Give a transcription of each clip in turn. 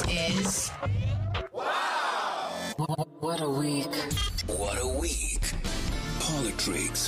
This is What a Week. What a Week. Politics.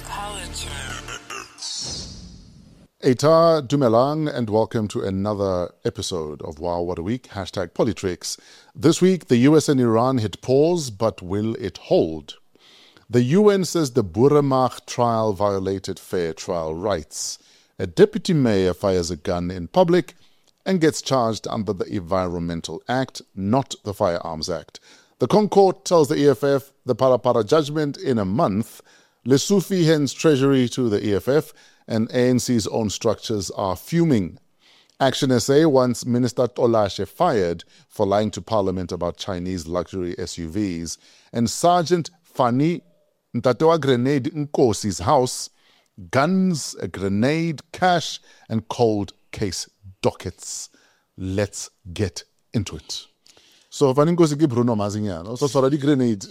Eta Dumelang, and welcome to another episode of Wow What a Week, #Politrix. This week, the US and Iran hit pause, but will it hold? The UN says the Buramach trial violated fair trial rights. A deputy mayor fires a gun in public and gets charged under the Environmental Act, not the Firearms Act. The Concourt tells the EFF the Parapara judgment in a month. Lesotho hands treasury to the EFF, and ANC's own structures are fuming. Action SA wants Minister Tolashe fired for lying to Parliament about Chinese luxury SUVs. And Sergeant Fani Ntatewa grenade Nkosi's house, guns, a grenade, cash, and cold case dockets. Let's get into it. So Fani Nkosi ke Bruno Mazinyana, so sorry, grenade.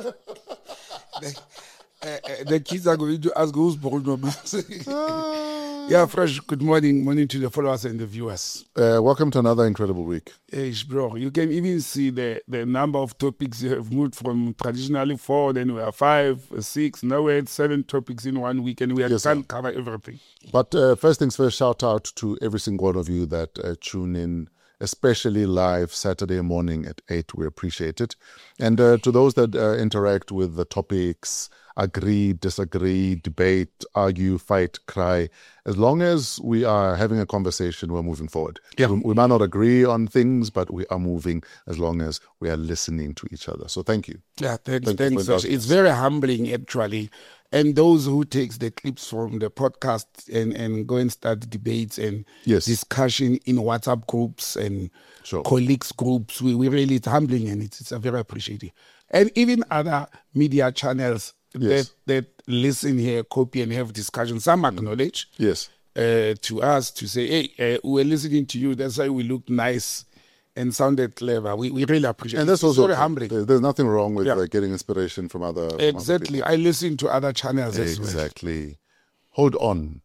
The kids are going to ask who's Bruno Mars. Yeah, Fresh, good morning. Morning to the followers and the viewers. Welcome to another incredible week. Hey, bro, you can even see the number of topics you have moved from traditionally 4, then we are 5, 6, now we're at 7 topics in 1 week, and we can't cover everything. But first things first, shout out to every single one of you that tune in, especially live Saturday morning at 8. We appreciate it. And to those that interact with the topics, agree, disagree, debate, argue, fight, cry. As long as we are having a conversation, we're moving forward. Yeah. We might not agree on things, but we are moving as long as we are listening to each other. So thank you. Yeah, thanks. Thank you. It's very humbling, actually. And those who takes the clips from the podcast and go and start debates and discussion in WhatsApp groups and colleagues groups, we really, it's humbling and it's a very appreciative. And even other media channels that listen here, copy and have discussion, some acknowledge to us to say, hey, we're listening to you, that's why we look nice and sounded clever. We really appreciate it. And that's also very humbling. There's nothing wrong with getting inspiration from other Exactly. I listen to other channels as well. Exactly. Hold on.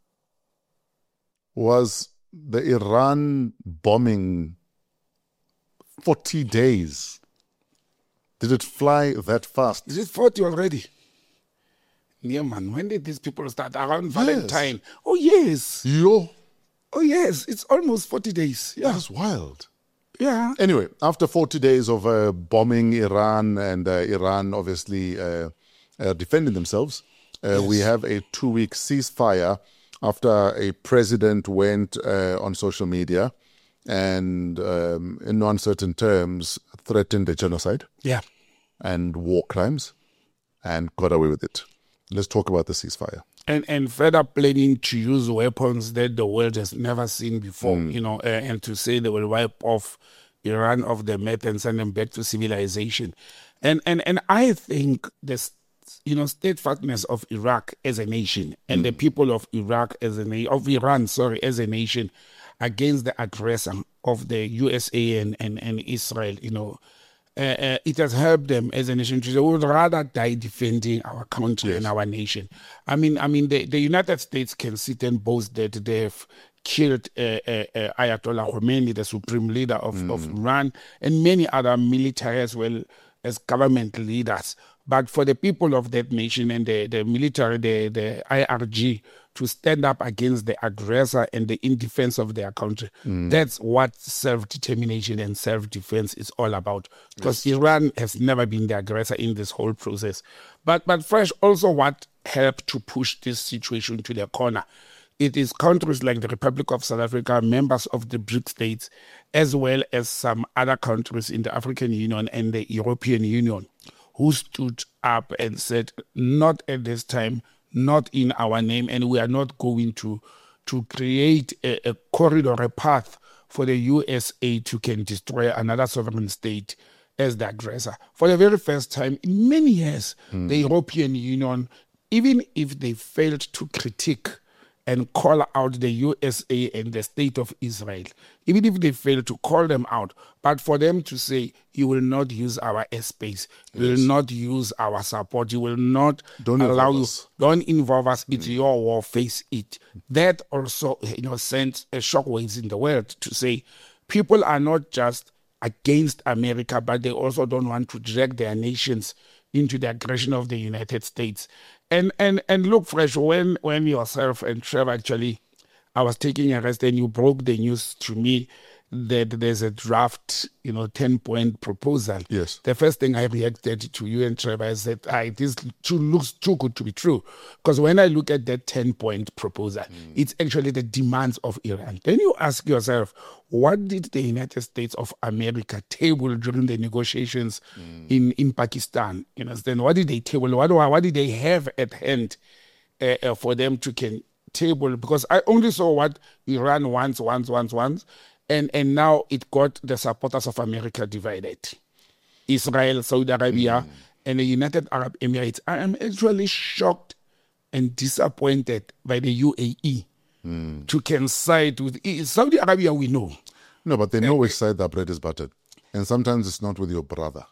Was the Iran bombing 40 days? Did it fly that fast? Is it 40 already? Yeah, man. When did these people start? Around Valentine. Oh, yes. Oh, yes. It's almost 40 days. Yeah. That's wild. Yeah. Anyway, after 40 days of bombing Iran and Iran obviously defending themselves, we have a 2-week ceasefire after a president went on social media and in uncertain terms threatened a genocide and war crimes and got away with it. Let's talk about the ceasefire. And further planning to use weapons that the world has never seen before, and to say they will wipe off Iran off the map and send them back to civilization. And I think the steadfastness of Iraq as a nation and the people of Iran as a nation against the aggressor of the USA and Israel, it has helped them as a nation. They would rather die defending our country and our nation. I mean, the United States can sit and boast that they've killed Ayatollah Khomeini, the supreme leader of Iran, and many other military as well as government leaders. But for the people of that nation and the military, the IRG, to stand up against the aggressor and in defense of their country, that's what self-determination and self-defense is all about. Because Iran has never been the aggressor in this whole process. But Fresh, also what helped to push this situation to the corner, it is countries like the Republic of South Africa, members of the BRICS states, as well as some other countries in the African Union and the European Union, who stood up and said, not at this time, not in our name, and we are not going to create a corridor, a path for the USA to can destroy another sovereign state as the aggressor. For the very first time in many years, the European Union, even if they failed to critique and call out the USA and the state of Israel, even if they fail to call them out, but for them to say, you will not use our airspace, you will not use our support, you will not don't involve us, it's your war, face it. That also, sent a shockwaves in the world to say, people are not just against America, but they also don't want to drag their nations into the aggression of the United States. And look, Fresh, when yourself and Trevor actually, I was taking a rest and you broke the news to me that there's a draft, 10-point proposal. Yes. The first thing I reacted to you and Trevor is that this looks too good to be true. Because when I look at that 10-point proposal, it's actually the demands of Iran. Then you ask yourself, what did the United States of America table during the negotiations in Pakistan? You understand? What did they table? What did they have at hand for them to table? Because I only saw what Iran wants. And now it got the supporters of America divided. Israel, Saudi Arabia, and the United Arab Emirates. I am actually shocked and disappointed by the UAE to side with Saudi Arabia. We know. No, but they know which side the bread is buttered. And sometimes it's not with your brother.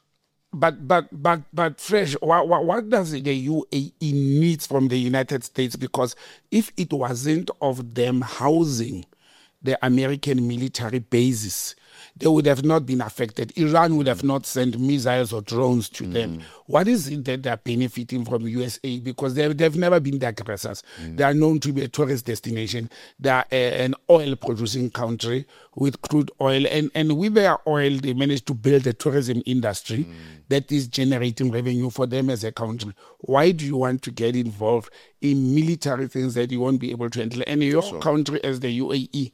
But Fresh, what does the UAE need from the United States? Because if it wasn't of them housing the American military bases, they would have not been affected. Iran would have not sent missiles or drones to them. What is it that they're benefiting from USA? Because they've never been the aggressors. They are known to be a tourist destination. They are an oil-producing country with crude oil. And with their oil, they managed to build a tourism industry that is generating revenue for them as a country. Why do you want to get involved in military things that you won't be able to handle? And your country as the UAE,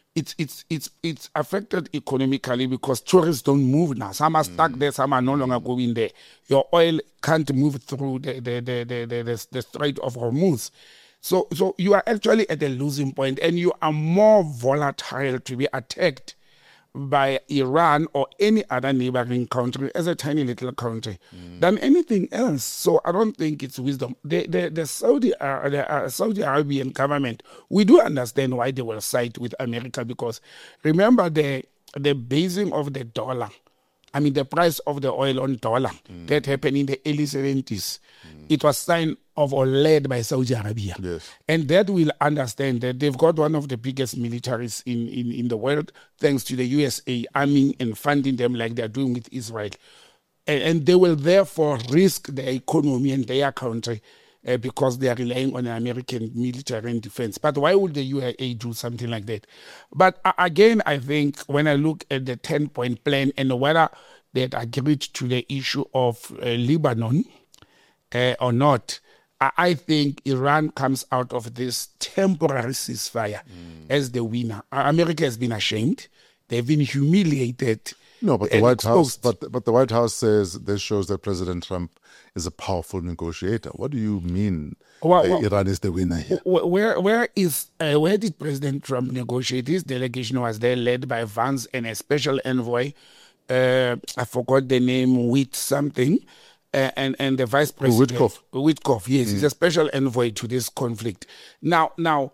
it's affected economically because tourists don't move now. Some are stuck there, some are no longer going there. Your oil can't move through the Strait of Hormuz. So you are actually at a losing point, and you are more volatile to be attacked by Iran or any other neighboring country as a tiny little country than anything else. So I don't think it's wisdom. The Saudi Arabian government, we do understand why they will side with America, because remember the basing of the dollar. I mean, the price of the oil on dollar that happened in the early 70s. It was signed of or led by Saudi Arabia. Yes. And that will understand that they've got one of the biggest militaries in the world, thanks to the USA arming and funding them like they're doing with Israel. And they will therefore risk their economy and their country because they are relying on American military and defense. But why would the UAE do something like that? But again, I think when I look at the 10-point plan and whether they had agreed to the issue of Lebanon or not, I think Iran comes out of this temporary ceasefire as the winner. America has been ashamed. They've been humiliated. No, but the White House, but the White House says this shows that President Trump is a powerful negotiator. What do you mean? Iran is the winner here. Where did President Trump negotiate? His delegation was there, led by Vance and a special envoy. I forgot the name, with something. And the vice president, Witkoff, yes, he's a special envoy to this conflict. Now,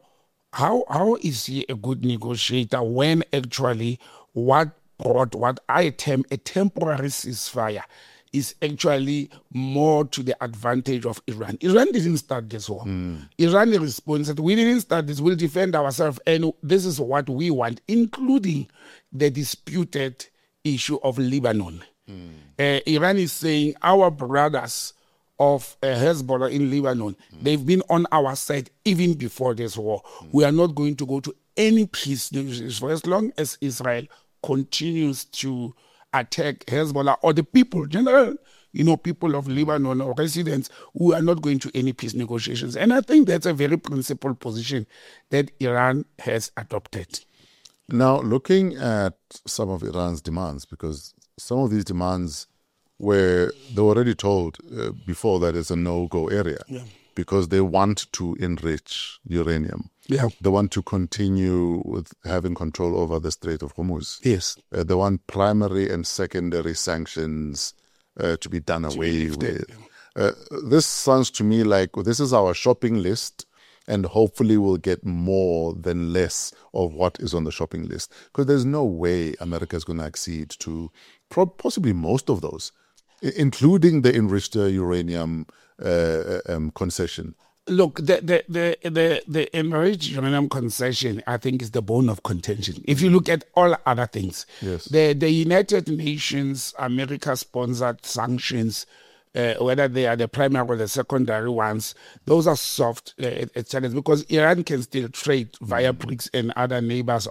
how is he a good negotiator when actually what I term a temporary ceasefire is actually more to the advantage of Iran? Iran didn't start this war. Iran responded, we didn't start this, we'll defend ourselves, and this is what we want, including the disputed issue of Lebanon. Iran is saying our brothers of Hezbollah in Lebanon, they've been on our side even before this war. We are not going to go to any peace negotiations for as long as Israel continues to attack Hezbollah or the people, people of Lebanon or residents who are not going to any peace negotiations. And I think that's a very principled position that Iran has adopted. Now, looking at some of Iran's demands, because some of these demands they were already told before that it's a no-go area because they want to enrich uranium. Yeah. They want to continue with having control over the Strait of Hormuz. Yes. They want primary and secondary sanctions to be done away with. This sounds to me like this is our shopping list, and hopefully we'll get more than less of what is on the shopping list. Because there's no way America is going to accede to possibly most of those, including the enriched uranium concession. Look, the enriched uranium concession, I think, is the bone of contention. If you look at all other things, Yes. the United Nations, America-sponsored sanctions, whether they are the primary or the secondary ones, those are soft challenges because Iran can still trade via BRICS and other neighbors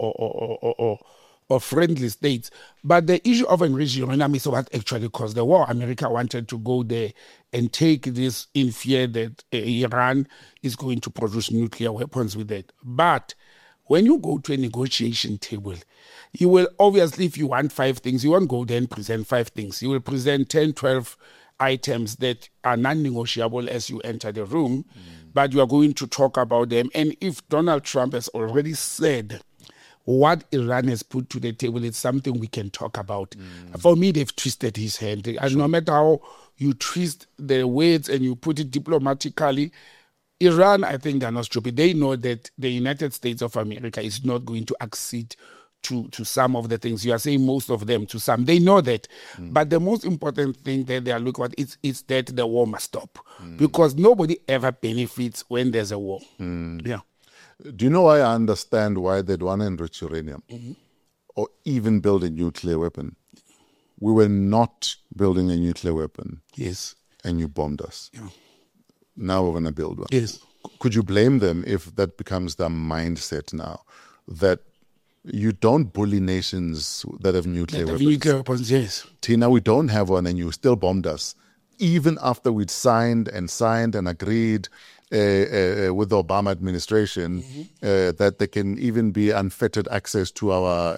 or friendly states. But the issue of enriched uranium is what actually caused the war. America wanted to go there and take this in fear that Iran is going to produce nuclear weapons with it. But when you go to a negotiation table, you will obviously, if you want 5 things, you won't go there and present 5 things. You will present 10, 12 items that are non-negotiable as you enter the room, but you are going to talk about them. And if Donald Trump has already said what Iran has put to the table, it's something we can talk about. For me, they've twisted his hand. And no matter how you twist the words and you put it diplomatically, Iran, I think they're not stupid. They know that the United States of America is not going to accede to some of the things. You are saying most of them, to some. They know that. But the most important thing that they are looking at is that the war must stop. Because nobody ever benefits when there's a war. Yeah. Do you know why I understand why they'd want to enrich uranium or even build a nuclear weapon? We were not building a nuclear weapon. Yes. And you bombed us. Yeah. Now we're going to build one. Yes. Could you blame them if that becomes their mindset now? That you don't bully nations that have nuclear weapons. Nuclear weapons, yes. Tina, we don't have one and you still bombed us. Even after we'd signed and agreed with the Obama administration that there can even be unfettered access to our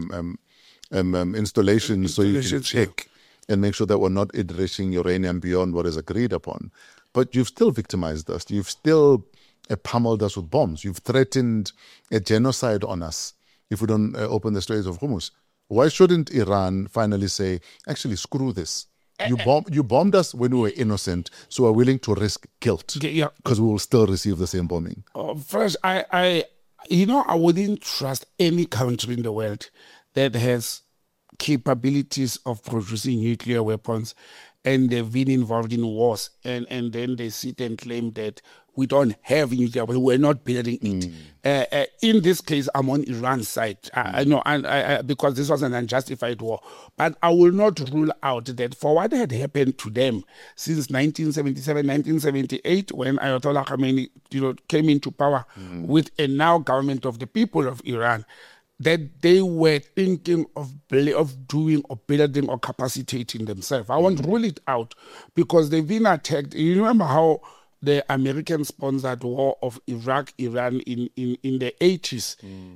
installations so you can check and make sure that we're not enriching uranium beyond what is agreed upon. But you've still victimized us. You've still pummeled us with bombs. You've threatened a genocide on us if we don't open the Straits of Hormuz. Why shouldn't Iran finally say, actually, screw this? You bombed us when we were innocent, so we're willing to risk guilt because we will still receive the same bombing. First, I wouldn't trust any country in the world that has capabilities of producing nuclear weapons and they've been involved in wars and then they sit and claim that we don't have nuclear weapons, we're not building it. In this case, I'm on Iran's side. I know, and because this was an unjustified war. But I will not rule out that for what had happened to them since 1977, 1978, when Ayatollah Khamenei came into power with a now government of the people of Iran, that they were thinking of doing or building or capacitating themselves. I won't rule it out because they've been attacked. You remember how the American-sponsored war of Iraq-Iran in the 80s,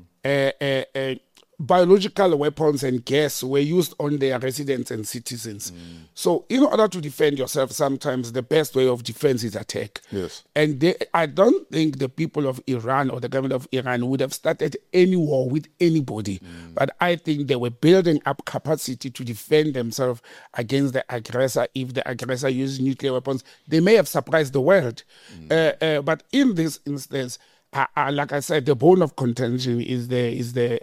biological weapons and gas were used on their residents and citizens. So in order to defend yourself, sometimes the best way of defense is attack. Yes. And I don't think the people of Iran or the government of Iran would have started any war with anybody. But I think they were building up capacity to defend themselves against the aggressor. If the aggressor uses nuclear weapons, they may have surprised the world. But in this instance, like I said, the bone of contention is the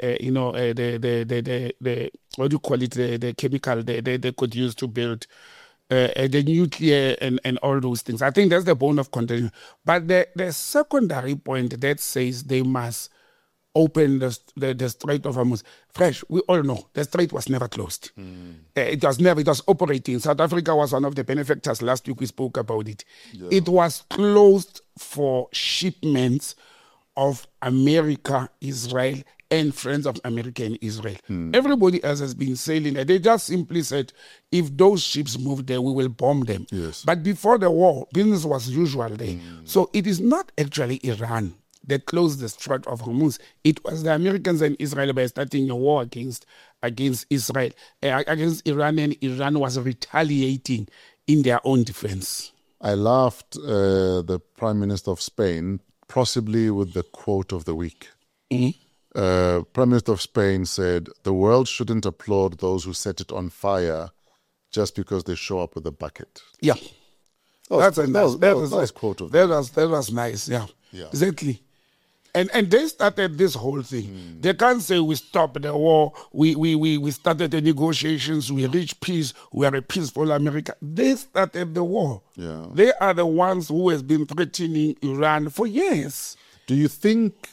what do you call it, the chemical they could use to build the nuclear and all those things. I think that's the bone of contention. But the secondary point that says they must open the Strait of Hormuz. Fresh, we all know the strait was never closed. It was operating. South Africa was one of the benefactors. Last week we spoke about it. Yeah. It was closed for shipments of America, Israel, and friends of America and Israel. Everybody else has been sailing there. They just simply said, if those ships move there, we will bomb them. Yes. But before the war, business was usual there. So it is not actually Iran that closed the Strait of Hormuz. It was the Americans and Israel by starting a war against Israel, against Iran, and Iran was retaliating in their own defense. I laughed the Prime Minister of Spain, possibly with the quote of the week. Prime Minister of Spain said, the world shouldn't applaud those who set it on fire just because they show up with a bucket. Yeah. That was a nice quote of that was nice, yeah. Yeah. Exactly. And they started this whole thing. They can't say we stopped the war, we started the negotiations, we reached peace, we are a peaceful America. They started the war. Yeah. They are the ones who has been threatening Iran for years. Do you think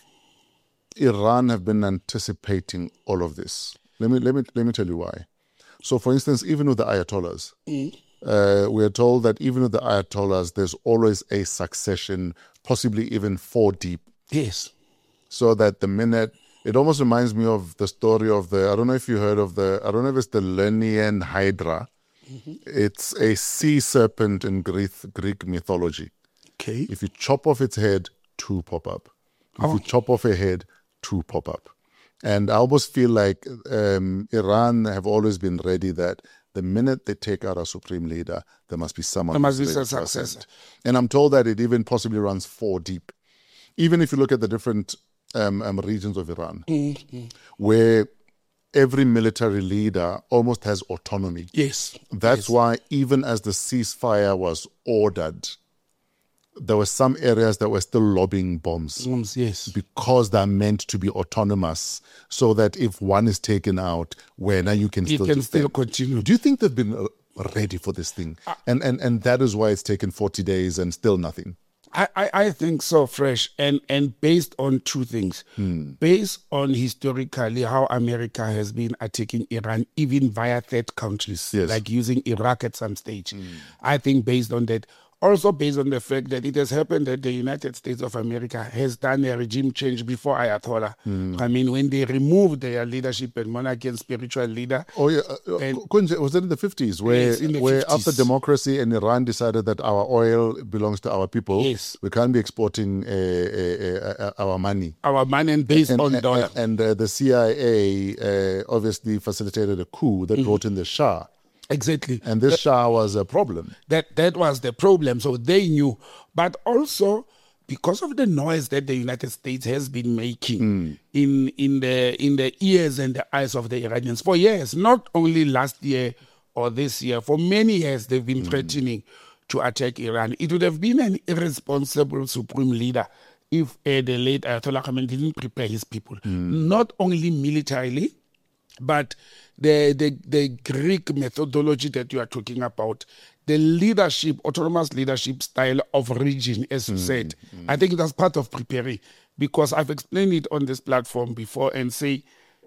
Iran have been anticipating all of this? Let me tell you why. So, for instance, even with the Ayatollahs, we are told that even with the Ayatollahs, there's always a succession, possibly even 4 deep. Yes. So that the minute, it almost reminds me of the story of I don't know if you heard of I don't know if it's the Lernaean Hydra. It's a sea serpent in Greek mythology. Okay. If you chop off its head, 2 pop up. If you chop off a head, 2 pop up. And I almost feel like Iran have always been ready that the minute they take out a supreme leader, there must be someone. There must be who's a ready to successor. ascend. And I'm told that it even possibly runs 4 deep. Even if you look at the different regions of Iran, where every military leader almost has autonomy. Yes. That's why even as the ceasefire was ordered, there were some areas that were still lobbing bombs. Yes. Because they're meant to be autonomous, so that if one is taken out, now you can It still can still defend. continue. Do you think they've been ready for this thing? And that is why it's taken 40 days and still nothing. I think so, Fresh, and based on 2 things. Based on historically how America has been attacking Iran, even via third countries, Yes. like using Iraq at some stage. I think based on that, also based on the fact that it has happened that the United States of America has done a regime change before Ayatollah. I mean, when they removed their leadership and monarchy and spiritual leader. Oh yeah, And- Kunje, was it in the 50s where, Yes, in the where 50s. after democracy and Iran decided that our oil belongs to our people, Yes. we can't be exporting our money. Our money and based on dollar. And the CIA obviously facilitated a coup that brought in the Shah. Exactly. And this Shah was a problem. That was the problem. So they knew. But also because of the noise that the United States has been making in the ears and the eyes of the Iranians for years, not only last year or this year, for many years they've been threatening to attack Iran. It would have been an irresponsible supreme leader if the late Ayatollah Khamenei didn't prepare his people, not only militarily, but the Greek methodology that you are talking about, the leadership, autonomous leadership style of region, as you said, I think that's part of preparing, because I've explained it on this platform before and say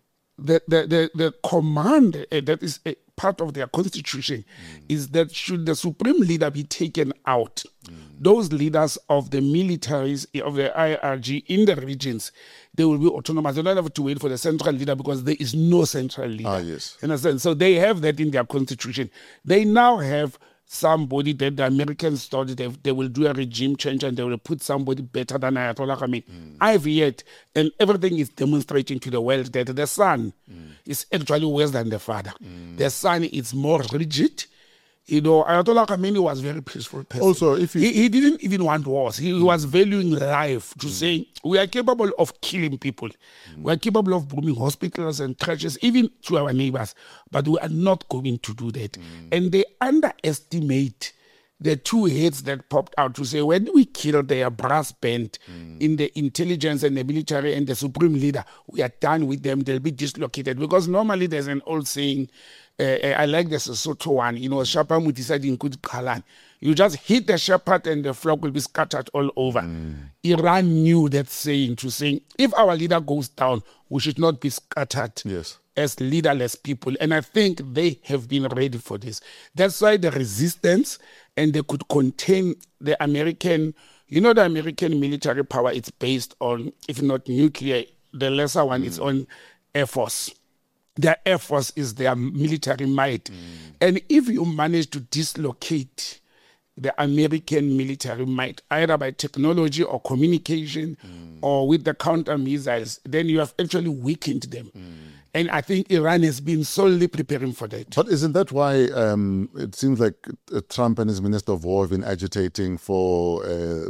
the command that is a part of their constitution is that should the supreme leader be taken out, those leaders of the militaries, of the IRG in the regions, they will be autonomous. They don't have to wait for the central leader because there is no central leader. Ah, yes. You understand? So they have that in their constitution. They now have somebody that the Americans thought they will do a regime change and they will put somebody better than Ayatollah Khamenei. I've yet, and everything is demonstrating to the world that the son is actually worse than the father. The son is more rigid. You know, Ayatollah Khamenei was a very peaceful person. Also, if you- he didn't even want wars. He was valuing life to say, we are capable of killing people. We are capable of bombing hospitals and churches, even to our neighbors. But we are not going to do that. And they underestimate the 2 heads that popped out to say, when we kill their brass band in the intelligence and the military and the supreme leader, we are done with them. They'll be dislocated. Because normally there's an old saying, I like the Sesotho one, you know, Shapa Mutisadi Nkudi Kalan. You just hit the shepherd and the flock will be scattered all over. Iran knew that saying to say, if our leader goes down, we should not be scattered Yes. as leaderless people. And I think they have been ready for this. That's why the resistance, and they could contain the American, you know, the American military power, it's based on, if not nuclear, the lesser one is on Air Force. Their Air Force is their military might. And if you manage to dislocate the American military might, either by technology or communication or with the counter missiles, then you have actually weakened them. And I think Iran has been solely preparing for that. But isn't that why it seems like Trump and his Minister of War have been agitating for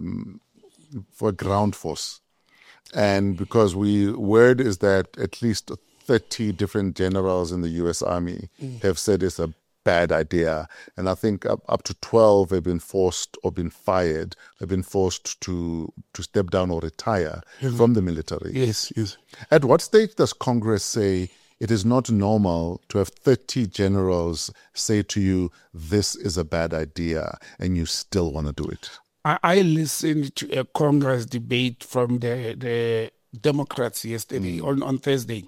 a ground force? And because word is that at least 30 different generals in the U.S. Army have said it's a bad idea. And I think up to 12 have been forced or been fired, have been forced to step down or retire from the military. Yes, yes. At what stage does Congress say it is not normal to have 30 generals say to you, this is a bad idea, and you still want to do it? I listened to a Congress debate from the Democrats yesterday, on Thursday.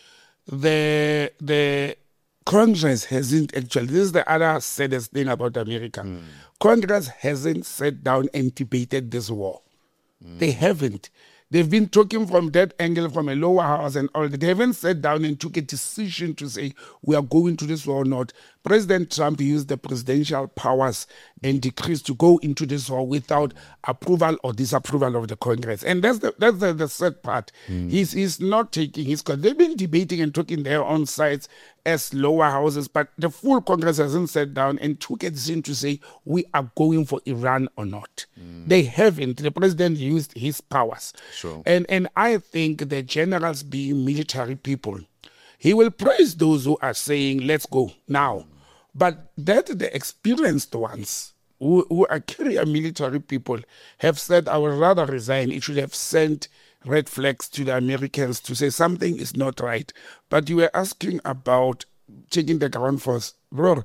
The Congress hasn't actually, this is the other saddest thing about America. Congress hasn't sat down and debated this war. They haven't. They've been talking from that angle, from a lower house and all that. They haven't sat down and took a decision to say, we are going to this war or not. President Trump used the presidential powers and decrees to go into this war without approval or disapproval of the Congress. And that's the sad part. He's not taking his... They've been debating and talking their own sides as lower houses, but the full Congress hasn't sat down and took a decision to say, we are going for Iran or not. They haven't. The president used his powers. Sure. And I think the generals, being military people, he will praise those who are saying, let's go now. But that the experienced ones who are career military people have said, I would rather resign. It should have sent red flags to the Americans to say something is not right. But you were asking about taking the ground force. Bro,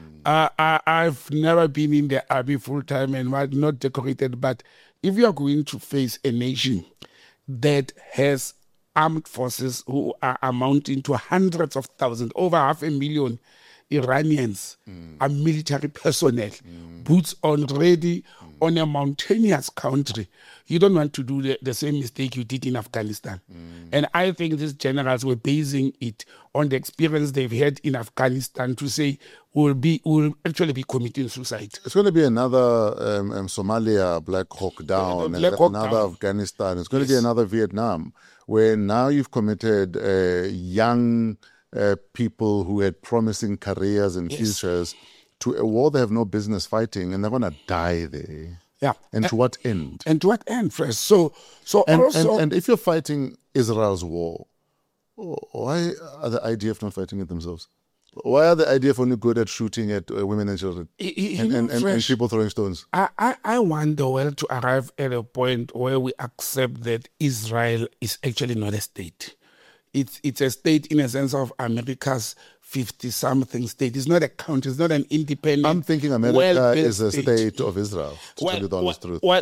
I've never been in the army full time and not decorated, but if you are going to face a nation that has armed forces who are amounting to hundreds of thousands, over 500,000 Iranians are military personnel, boots on ready on a mountainous country. You don't want to do the same mistake you did in Afghanistan. And I think these generals were basing it on the experience they've had in Afghanistan to say we'll actually be committing suicide. It's going to be another Somalia, Black Hawk Down, another Afghanistan. It's going to be another Vietnam, where now you've committed young people who had promising careers and futures to a war they have no business fighting, and they're going to die there. Yeah. And to what end? And to what end, first? So and if you're fighting Israel's war, why are the IDF not fighting it themselves? Why are the IDF only good at shooting at women and children and people throwing stones? I want the world to arrive at a point where we accept that Israel is actually not a state. It's a state in a sense of America's 50-something state. It's not a country. It's not an independent. I'm thinking America is a state of Israel, to tell you the honest truth. Well,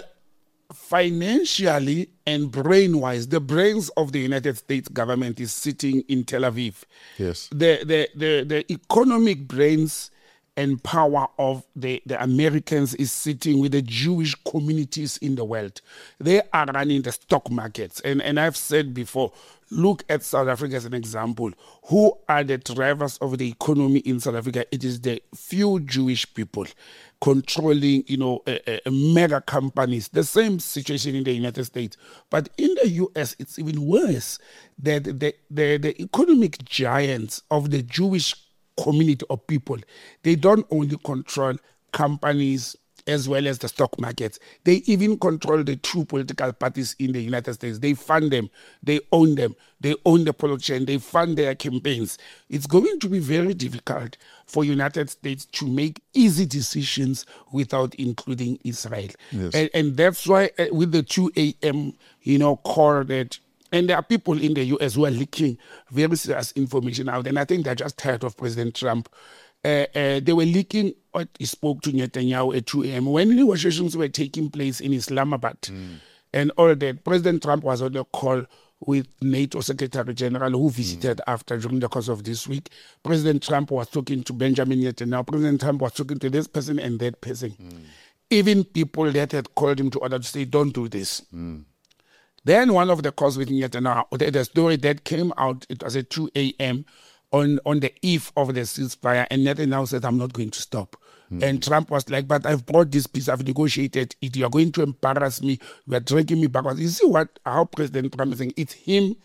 financially and brain-wise, the brains of the United States government is sitting in Tel Aviv. Yes. The economic brains and power of the Americans is sitting with the Jewish communities in the world. They are running the stock markets. And I've said before, look at South Africa as an example. Who are the drivers of the economy in South Africa? It is the few Jewish people controlling, mega companies. The same situation in the United States. But in the US, it's even worse. That the economic giants of the Jewish community of people, they don't only control companies as well as the stock markets. They even control the true political parties in the United States. They fund them. They own them. They own the politician. They fund their campaigns. It's going to be very difficult for United States to make easy decisions without including Israel. Yes. And that's why with the 2 a.m., call that. And there are people in the U.S. who are leaking very serious information out. And I think they're just tired of President Trump. They were leaking what he spoke to Netanyahu at 2 a.m. when negotiations were taking place in Islamabad and all that. President Trump was on a call with NATO Secretary General who visited after during the course of this week. President Trump was talking to Benjamin Netanyahu. President Trump was talking to this person and that person. Even people that had called him to order to say, don't do this. Then one of the calls with Netanyahu, the story that came out, it was at 2 a.m., on the eve of the ceasefire, and Netanyahu said, I'm not going to stop. And Trump was like, but I've brought this peace, I've negotiated it, you're going to embarrass me, you're dragging me backwards. You see how President Trump is saying, it's him.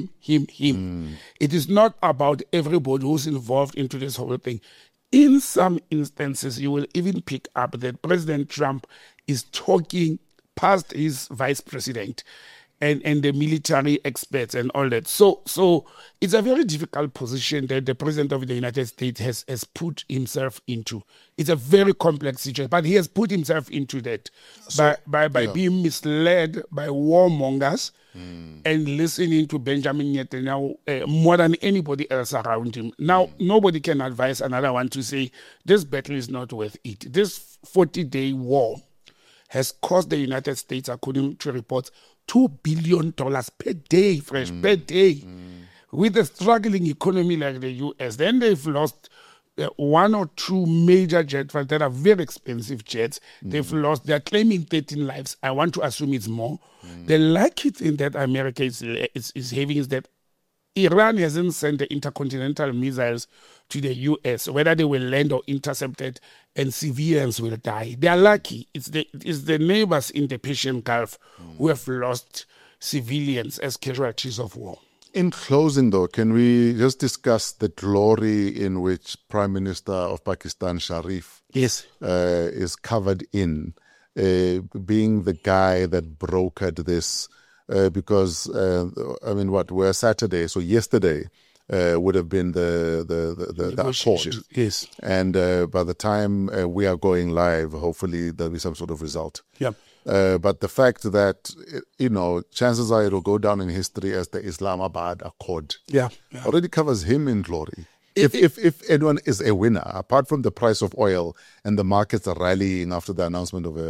It is not about everybody who's involved into this whole thing. In some instances, you will even pick up that President Trump is talking past his vice president and the military experts and all that. So it's a very difficult position that the President of the United States has put himself into. It's a very complex situation, but he has put himself into that by being misled by warmongers and listening to Benjamin Netanyahu more than anybody else around him. Now, nobody can advise another one to say, this battle is not worth it. This 40-day war has cost the United States, according to reports, $2 billion per day, per day. With a struggling economy like the U.S., then they've lost one or two major jet fighters that are very expensive jets. They're claiming 13 lives. I want to assume it's more. The lucky thing that America is having is that Iran hasn't sent the intercontinental missiles to the U.S., whether they will land or intercepted, and civilians will die. They are lucky. It's the neighbors in the Persian Gulf who have lost civilians as casualties of war. In closing, though, can we just discuss the glory in which Prime Minister of Pakistan, Sharif, is covered in, being the guy that brokered this? Because we're Saturday, so yesterday would have been the accord. Yes. And by the time we are going live, hopefully there'll be some sort of result. Yeah. But the fact that, chances are it will go down in history as the Islamabad Accord already covers him in glory. If anyone is a winner, apart from the price of oil and the markets are rallying after the announcement of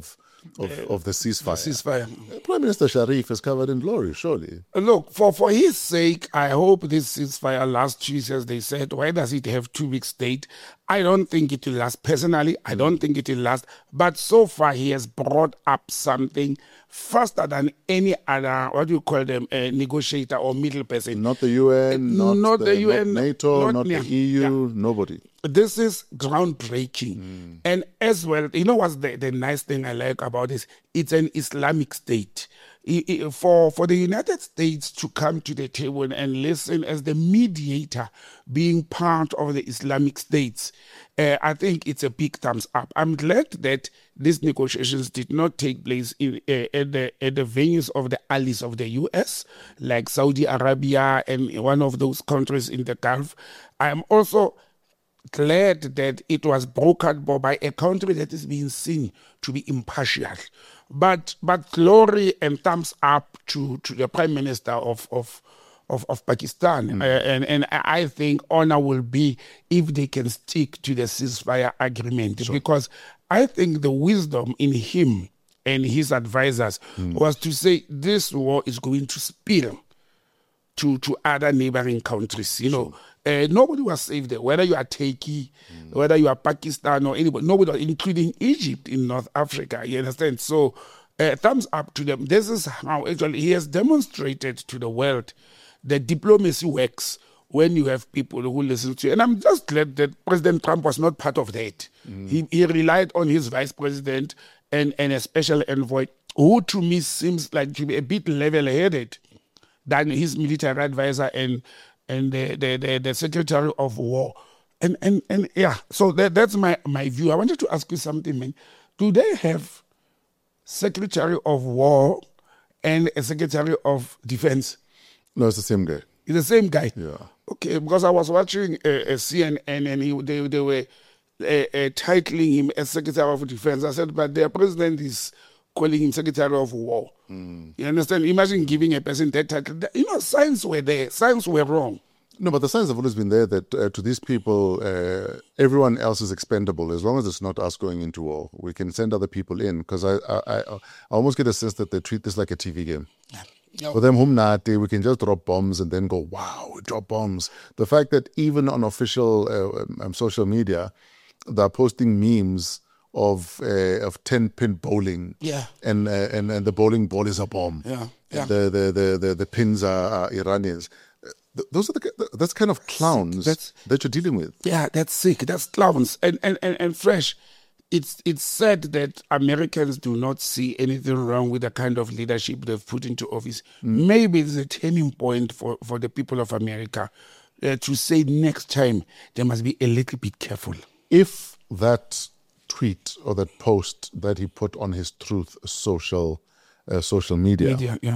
the ceasefire. Prime Minister Sharif is covered in glory, surely. Look, for his sake, I hope this ceasefire lasts 2 years, as they said. Why does it have 2 weeks state? I don't think it will last. Personally, I don't think it will last. But so far, he has brought up something faster than any other, what do you call them, negotiator or middle person. Not the UN, not the UN, not NATO, not the EU, nobody. This is groundbreaking. And as well, you know what's the nice thing I like about this? It's an Islamic state. For the United States to come to the table and listen as the mediator being part of the Islamic states, I think it's a big thumbs up. I'm glad that these negotiations did not take place at the venues of the allies of the U.S., like Saudi Arabia and one of those countries in the Gulf. I am also glad that it was brokered by a country that is being seen to be impartial. But glory and thumbs up to the Prime Minister of Pakistan. And I think honor will be if they can stick to the ceasefire agreement. Sure. Because I think the wisdom in him and his advisors was to say this war is going to spill to other neighboring countries. Nobody was safe there, whether you are Turkey, whether you are Pakistan or anybody, nobody, including Egypt in North Africa, you understand? So, thumbs up to them. This is how actually he has demonstrated to the world that diplomacy works when you have people who listen to you. And I'm just glad that President Trump was not part of that. He relied on his vice president and a special envoy, who to me seems like to be a bit level-headed than his military advisor and the Secretary of War. And so that's my view. I wanted to ask you something, man. Do they have Secretary of War and a Secretary of Defense? No, it's the same guy. It's the same guy? Yeah. Okay, because I was watching a CNN and they were titling him as Secretary of Defense. I said, but their president is calling him Secretary of War. You understand? Imagine giving a person that title. Signs were there. Signs were wrong. No, but the signs have always been there that to these people, everyone else is expendable as long as it's not us going into war. We can send other people in, because I almost get a sense that they treat this like a TV game. Yeah. For them, we can just drop bombs and then go, wow, we drop bombs. The fact that even on official social media, they're posting memes of 10-pin bowling, and the bowling ball is a bomb. The pins are Iranians. Those are that's kind of clowns that you're dealing with. Yeah, that's sick. That's clowns and fresh. It's said that Americans do not see anything wrong with the kind of leadership they've put into office. Maybe it's a turning point for the people of America to say next time they must be a little bit careful. If that tweet or that post that he put on his Truth social media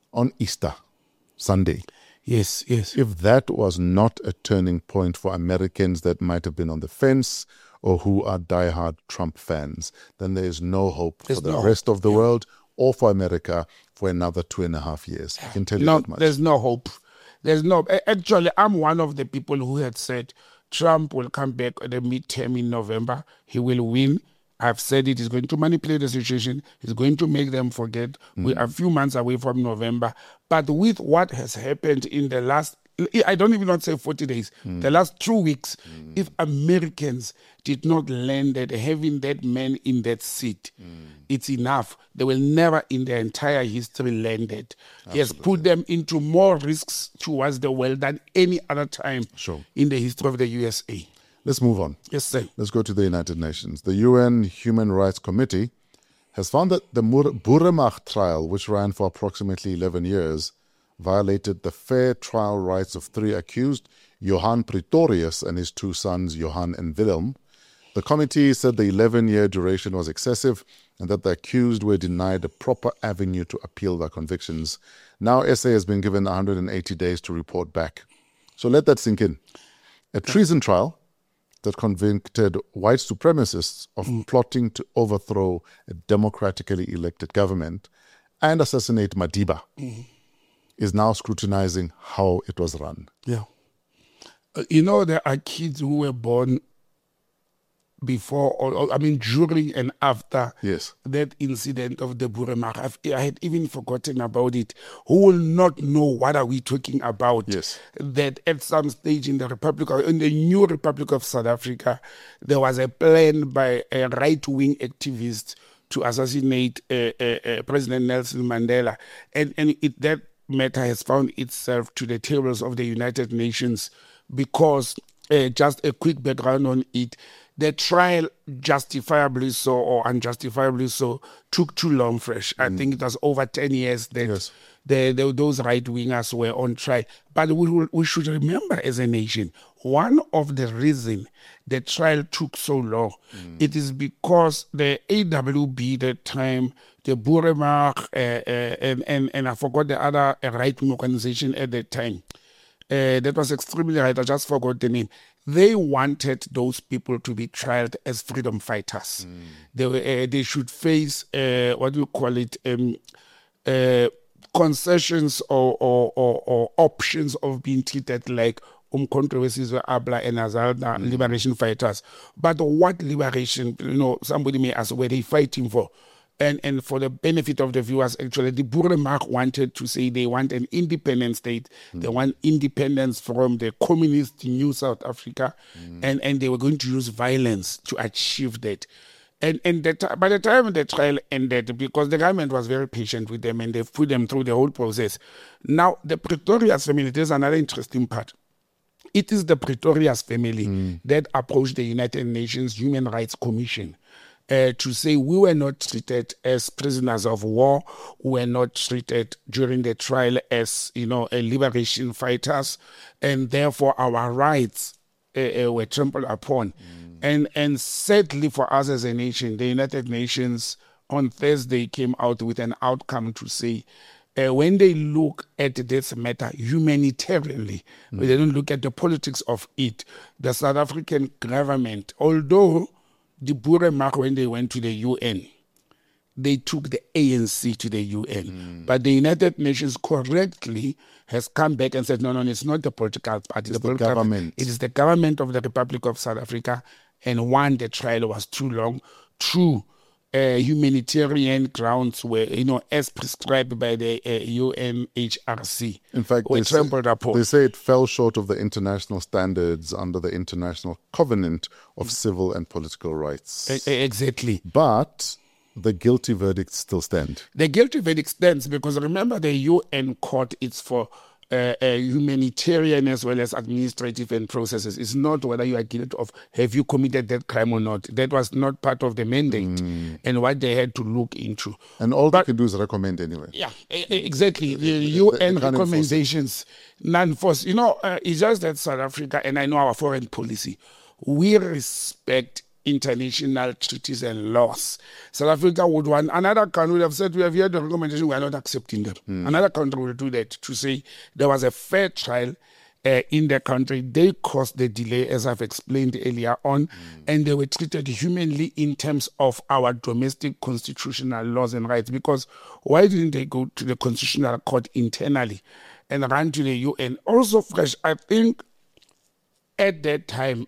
on Easter Sunday. Yes. If that was not a turning point for Americans that might have been on the fence or who are diehard Trump fans, then there is no hope for the rest of the world or for America for another 2.5 years. I can tell you that much. There's no hope. Actually, I'm one of the people who had said Trump will come back at the midterm in November. He will win. I've said it. He's going to manipulate the situation. He's going to make them forget. We're a few months away from November. But with what has happened in the last, I don't even want to say 40 days, the last 2 weeks, if Americans did not land that having that man in that seat, it's enough. They will never in their entire history land it. He has put them into more risks towards the world than any other time in the history of the USA. Let's move on. Yes, sir. Let's go to the United Nations. The UN Human Rights Committee has found that the Buremach trial, which ran for approximately 11 years, violated the fair trial rights of 3 accused, Johan Pretorius and his 2 sons, Johan and Willem. The committee said the 11-year duration was excessive and that the accused were denied a proper avenue to appeal their convictions. Now SA has been given 180 days to report back. So let that sink in. A treason trial that convicted white supremacists of plotting to overthrow a democratically elected government and assassinate Madiba is now scrutinizing how it was run. Yeah. There are kids who were born before, during and after that incident of the Buremach. I had even forgotten about it. Who will not know what are we talking about? Yes. That at some stage in the new Republic of South Africa, there was a plan by a right-wing activist to assassinate President Nelson Mandela. And that matter has found itself to the tables of the United Nations because, just a quick background on it, the trial, justifiably so or unjustifiably so, took too long, Fresh. I think it was over 10 years that those right-wingers were on trial. But we should remember as a nation, one of the reasons the trial took so long, it is because the AWB, that time, the Buremach, and I forgot the other right-wing organization at that time, that was extremely right, I just forgot the name. They wanted those people to be trialed as freedom fighters. They should face, concessions or options of being treated like controversies were Abla and Azalda liberation fighters. But what liberation, somebody may ask, were they fighting for? And for the benefit of the viewers, actually, the Buremach wanted to say they want an independent state. They want independence from the communist New South Africa, and they were going to use violence to achieve that. And by the time the trial ended, because the government was very patient with them and they put them through the whole process. Now, the Pretorius family, there's another interesting part. It is the Pretorius family that approached the United Nations Human Rights Commission to say we were not treated as prisoners of war, we were not treated during the trial as, liberation fighters, and therefore our rights were trampled upon. And sadly for us as a nation, the United Nations on Thursday came out with an outcome to say, when they look at this matter humanitarianly, they don't look at the politics of it, the South African government, although the Buremach, when they went to the UN, they took the ANC to the UN. But the United Nations correctly has come back and said, no, it's not the political party. It's the government. It is the government of the Republic of South Africa. And one, the trial was too long. Two, humanitarian grounds were, as prescribed by the UNHRC. In fact, they say it fell short of the international standards under the International Covenant of Civil and Political Rights. Exactly. But the guilty verdict still stands. The guilty verdict stands because, remember, the UN court is for humanitarian as well as administrative and processes. It's not whether you are guilty of have you committed that crime or not. That was not part of the mandate and what they had to look into. And all they can do is recommend anyway. Yeah, exactly. The UN recommendations, non-force. It's just that South Africa, and I know our foreign policy, we respect international treaties and laws. South Africa would want, another country would have said, we have heard the recommendation, we are not accepting them. Another country will do that to say there was a fair trial in the country. They caused the delay, as I've explained earlier on, and they were treated humanly in terms of our domestic constitutional laws and rights. Because why didn't they go to the Constitutional Court internally and run to the UN? Also, Fresh, I think at that time,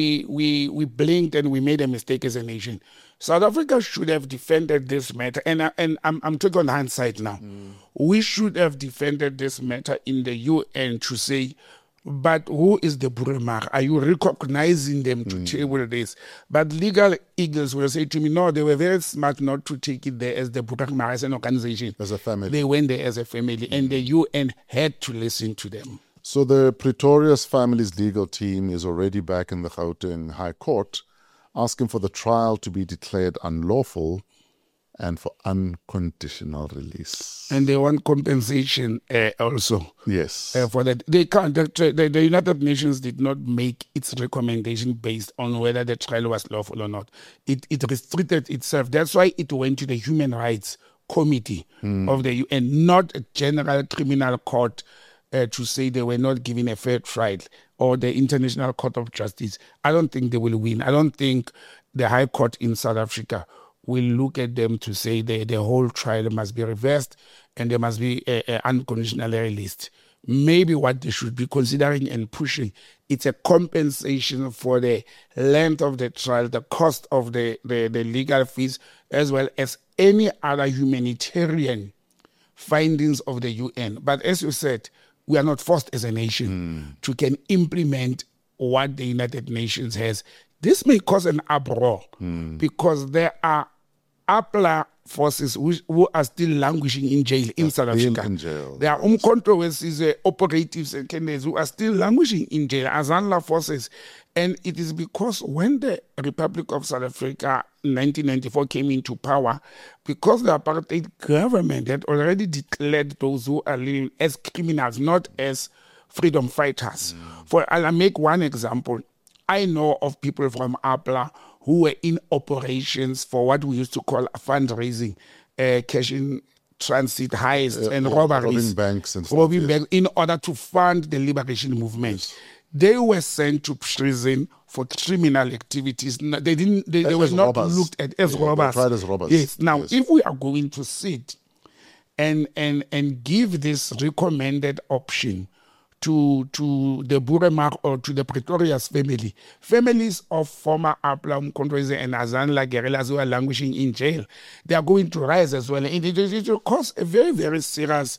we blinked and we made a mistake as a nation. South Africa should have defended this matter, and I'm talking on hindsight now. We should have defended this matter in the UN to say, but who is the Boeremark? Are you recognizing them to table this? But Legal Eagles will say to me, no, they were very smart not to take it there as the Boeremark as an organization. As a family. They went there as a family, and the UN had to listen to them. So the Pretorius family's legal team is already back in the Gauteng High Court asking for the trial to be declared unlawful and for unconditional release. And they want compensation also. Yes. For that. They can't. The United Nations did not make its recommendation based on whether the trial was lawful or not. It restricted itself. That's why it went to the Human Rights Committee of the UN, not a general criminal court to say they were not given a fair trial, or the International Court of Justice. I don't think they will win. I don't think the High Court in South Africa will look at them to say the whole trial must be reversed and there must be a unconditional release. Maybe what they should be considering and pushing, it's a compensation for the length of the trial, the cost of the legal fees, as well as any other humanitarian findings of the UN. But as you said, we are not forced as a nation to can implement what the United Nations has. This may cause an uproar because there are APLA forces who are still languishing in jail in South Africa. In jail. There are controversies, operatives and candidates who are still languishing in jail as ANLA forces. And it is because when the Republic of South Africa in 1994 came into power, because the apartheid government had already declared those who are living as criminals, not as freedom fighters. I'll make one example. I know of people from APLA who were in operations for what we used to call fundraising, cash in transit heists and robberies. Robbing banks and stuff. Robbing banks in order to fund the liberation movement. Yes. They were sent to prison for criminal activities. They were not robbers. looked at as robbers. Tried as robbers. Yes. Now, if we are going to sit and give this recommended option to the Boeremark or to the Pretorius family, families of former APLA, Mkhonto and Azanla guerrillas who are languishing in jail, they are going to rise as well. And it will cause a very, very serious,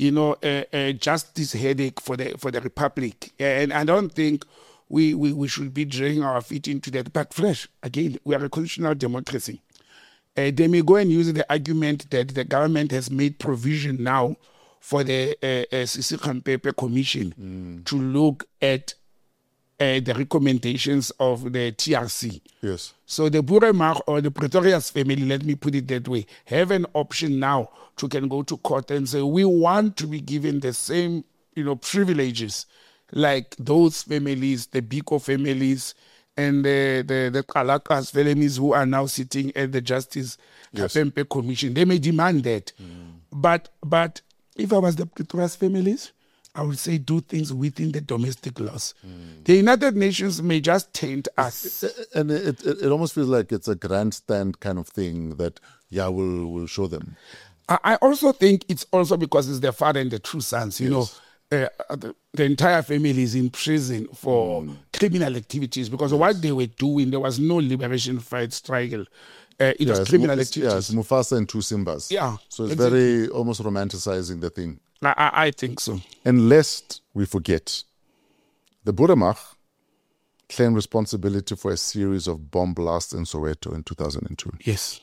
justice headache for the Republic. And I don't think we should be dragging our feet into that. But Fresh, again, we are a constitutional democracy. They may go and use the argument that the government has made provision now for the Sisi Khampepe Commission to look at the recommendations of the TRC. Yes. So the Boeremark or the Pretorius family, let me put it that way, have an option now to can go to court and say, we want to be given the same, privileges like those families, the Biko families, and the Kalakas families who are now sitting at the Justice Khampepe Commission. They may demand that. But if I was the Pretorius families, I would say do things within the domestic laws. The United Nations may just taint us. And it almost feels like it's a grandstand kind of thing that, we'll show them. I also think it's also because it's their father and the two sons, the entire family is in prison for criminal activities because what they were doing, there was no liberation fight struggle. It was criminal activities. Yeah, it's Mufasa and two Simbas. Yeah. So it's very almost romanticizing the thing. I think so. And lest we forget, the Boeremark claimed responsibility for a series of bomb blasts in Soweto in 2002. Yes.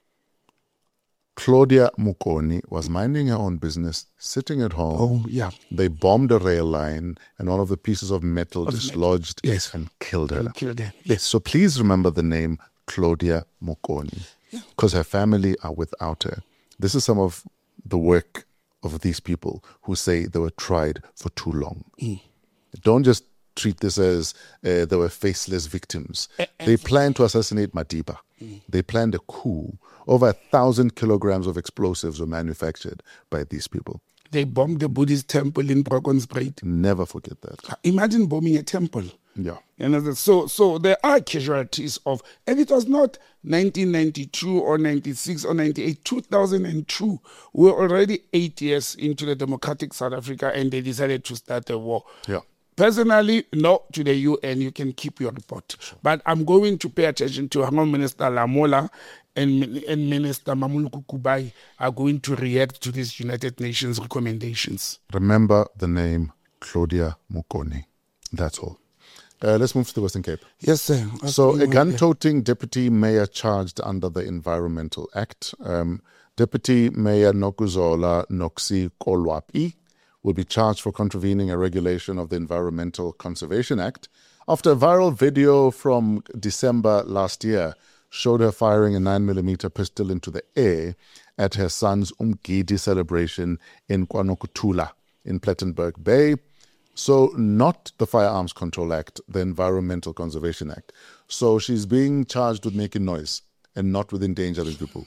Claudia Mokoni was minding her own business, sitting at home. Oh, yeah. They bombed a rail line and one of the pieces of metal dislodged and killed her. Yes. So please remember the name Claudia Mokoni because her family are without her. This is some of the work of these people who say they were tried for too long. Don't just treat this as they were faceless victims. They planned to assassinate Madiba. They planned a coup. Over 1,000 kilograms of explosives were manufactured by these people. They bombed the Buddhist temple in Brakonsbraid. Never forget that. Imagine bombing a temple. Yeah. So there are casualties of, and it was not 1992 or 96 or 98, 2002. We were already 8 years into the democratic South Africa, and they decided to start a war. Yeah. Personally, no to the UN, you can keep your report. But I'm going to pay attention to how Minister Lamola and Minister Mamuluku Kubai are going to react to these United Nations recommendations. Remember the name Claudia Mukoni. That's all. Let's move to the Western Cape. Yes, sir. So a gun-toting deputy mayor charged under the Environmental Act. Deputy Mayor Nokuzola Noksi Kolwapi will be charged for contravening a regulation of the Environmental Conservation Act after a viral video from December last year showed her firing a 9mm pistol into the air at her son's Umgidi celebration in KwaNokuthula in Plettenberg Bay. So not the Firearms Control Act, the Environmental Conservation Act. So she's being charged with making noise and not with endangering people.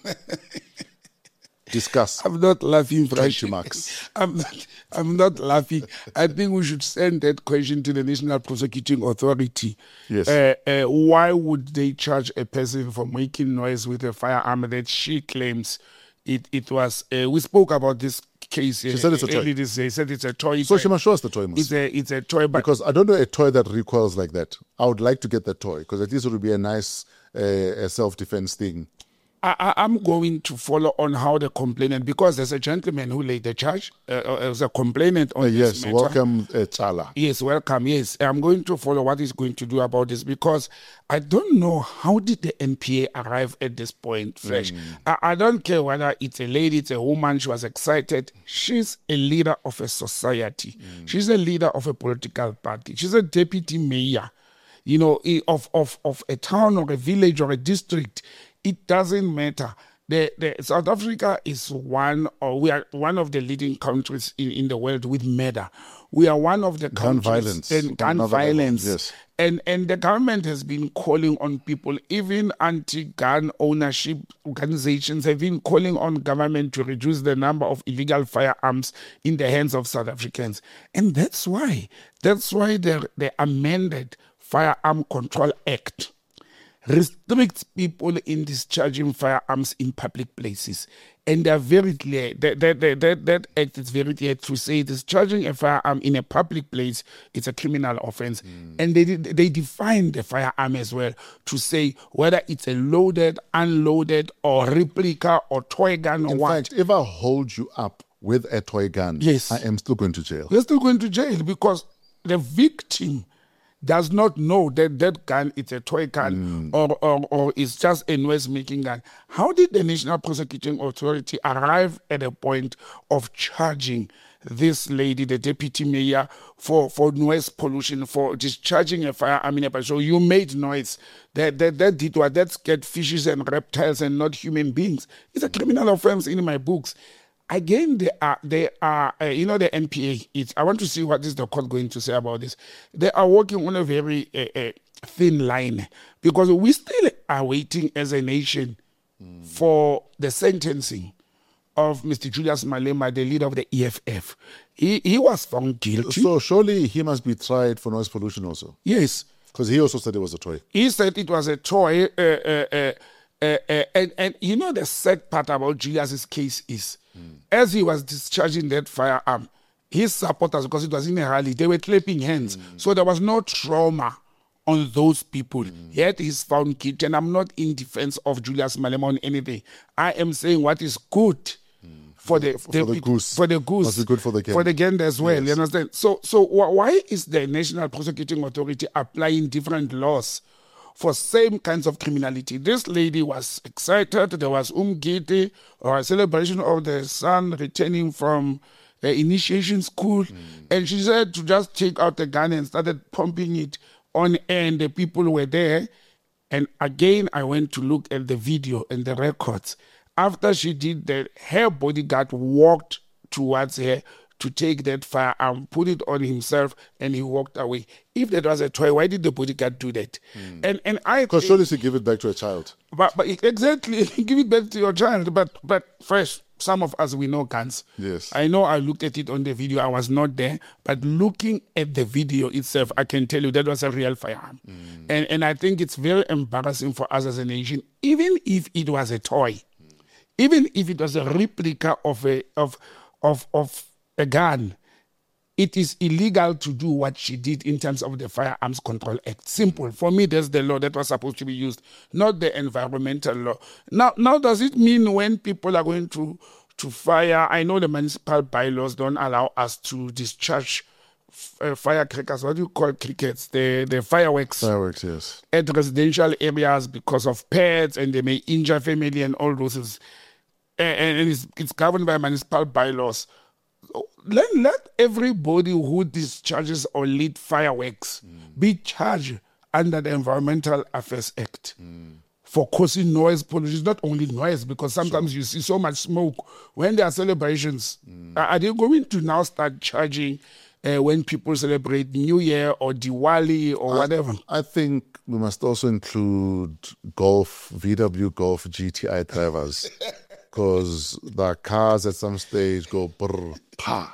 Discuss. I'm not laughing, Frank. Marks. I'm not laughing. I think we should send that question to the National Prosecuting Authority. Yes. Why would they charge a person for making noise with a firearm that she claims it was? We spoke about this case. She said it's a toy. She said it's a toy. So she must show us the toy. It's a toy. But because I don't know a toy that recoils like that. I would like to get that toy because at least it would be a nice self-defense thing. I'm going to follow on how the complainant, because there's a gentleman who laid the charge, there's a complainant on this matter. Welcome, Chala. Yes, welcome, yes. I'm going to follow what he's going to do about this, because I don't know how did the NPA arrive at this point, Fresh. I don't care whether it's a lady, it's a woman, she was excited. She's a leader of a society. She's a leader of a political party. She's a deputy mayor, of a town or a village or a district. It doesn't matter. The South Africa is we are one of the leading countries in the world with murder. We are one of the gun countries violence. Gun violence. Yes. And the government has been calling on people, even anti-gun ownership organizations have been calling on government to reduce the number of illegal firearms in the hands of South Africans. And that's why the amended Firearm Control Act restricts people in discharging firearms in public places. And they are very clear. That act is very clear to say discharging a firearm in a public place is a criminal offense. And they define the firearm as well to say whether it's a loaded, unloaded, or replica or toy gun or what. In fact, if I hold you up with a toy gun, yes, I am still going to jail. You're still going to jail because the victim does not know that gun is a toy gun or it's just a noise-making gun. How did the National Prosecuting Authority arrive at a point of charging this lady, the deputy mayor, for noise pollution, for discharging a firearm in a place? So you made noise. That did what? That scared fishes and reptiles and not human beings. It's a criminal offense in my books. Again, they are the NPA. I want to see what is the court going to say about this. They are working on a very thin line because we still are waiting as a nation for the sentencing of Mr. Julius Malema, the leader of the EFF. He was found guilty. So surely he must be tried for noise pollution also. Yes. Because he also said it was a toy. He said it was a toy. And you know the sad part about Julius's case is, as he was discharging that firearm, his supporters, because it was in a rally, they were clapping hands. So there was no trauma on those people. Yet he's found guilty. And I'm not in defense of Julius Malema on anything. I am saying what is good for the goose. For the goose. Must be good for the gander. For the gander as well. Yes. You understand? So why is the National Prosecuting Authority applying different laws for same kinds of criminality? This lady was excited. There was Umgidi, or a celebration of the son returning from initiation school. And she said to just take out the gun and started pumping it on air, and the people were there. And again, I went to look at the video and the records. After she did that, her bodyguard walked towards her to take that firearm, put it on himself, and he walked away. If that was a toy, why did the bodyguard do that? And I Because surely she give it back to a child. but exactly, give it back to your child. But first, some of us, we know guns. Yes. I know I looked at it on the video. I was not there. But looking at the video itself, I can tell you that was a real firearm. And I think it's very embarrassing for us as a nation, even if it was a toy, even if it was a replica of a gun. It is illegal to do what she did in terms of the Firearms Control Act. Simple. For me, that's the law that was supposed to be used, not the environmental law. Now does it mean when people are going to fire, I know the municipal bylaws don't allow us to discharge firecrackers, what do you call crickets, the fireworks. Fireworks, yes. At residential areas because of pets and they may injure family and all those things. And it's governed by municipal bylaws. Let everybody who discharges or lit fireworks be charged under the Environmental Affairs Act for causing noise pollution. Not only noise, because sometimes you see so much smoke when there are celebrations. Are they going to now start charging when people celebrate New Year or Diwali or whatever? I think we must also include VW Golf GTI drivers. Because the cars at some stage go brr, pa.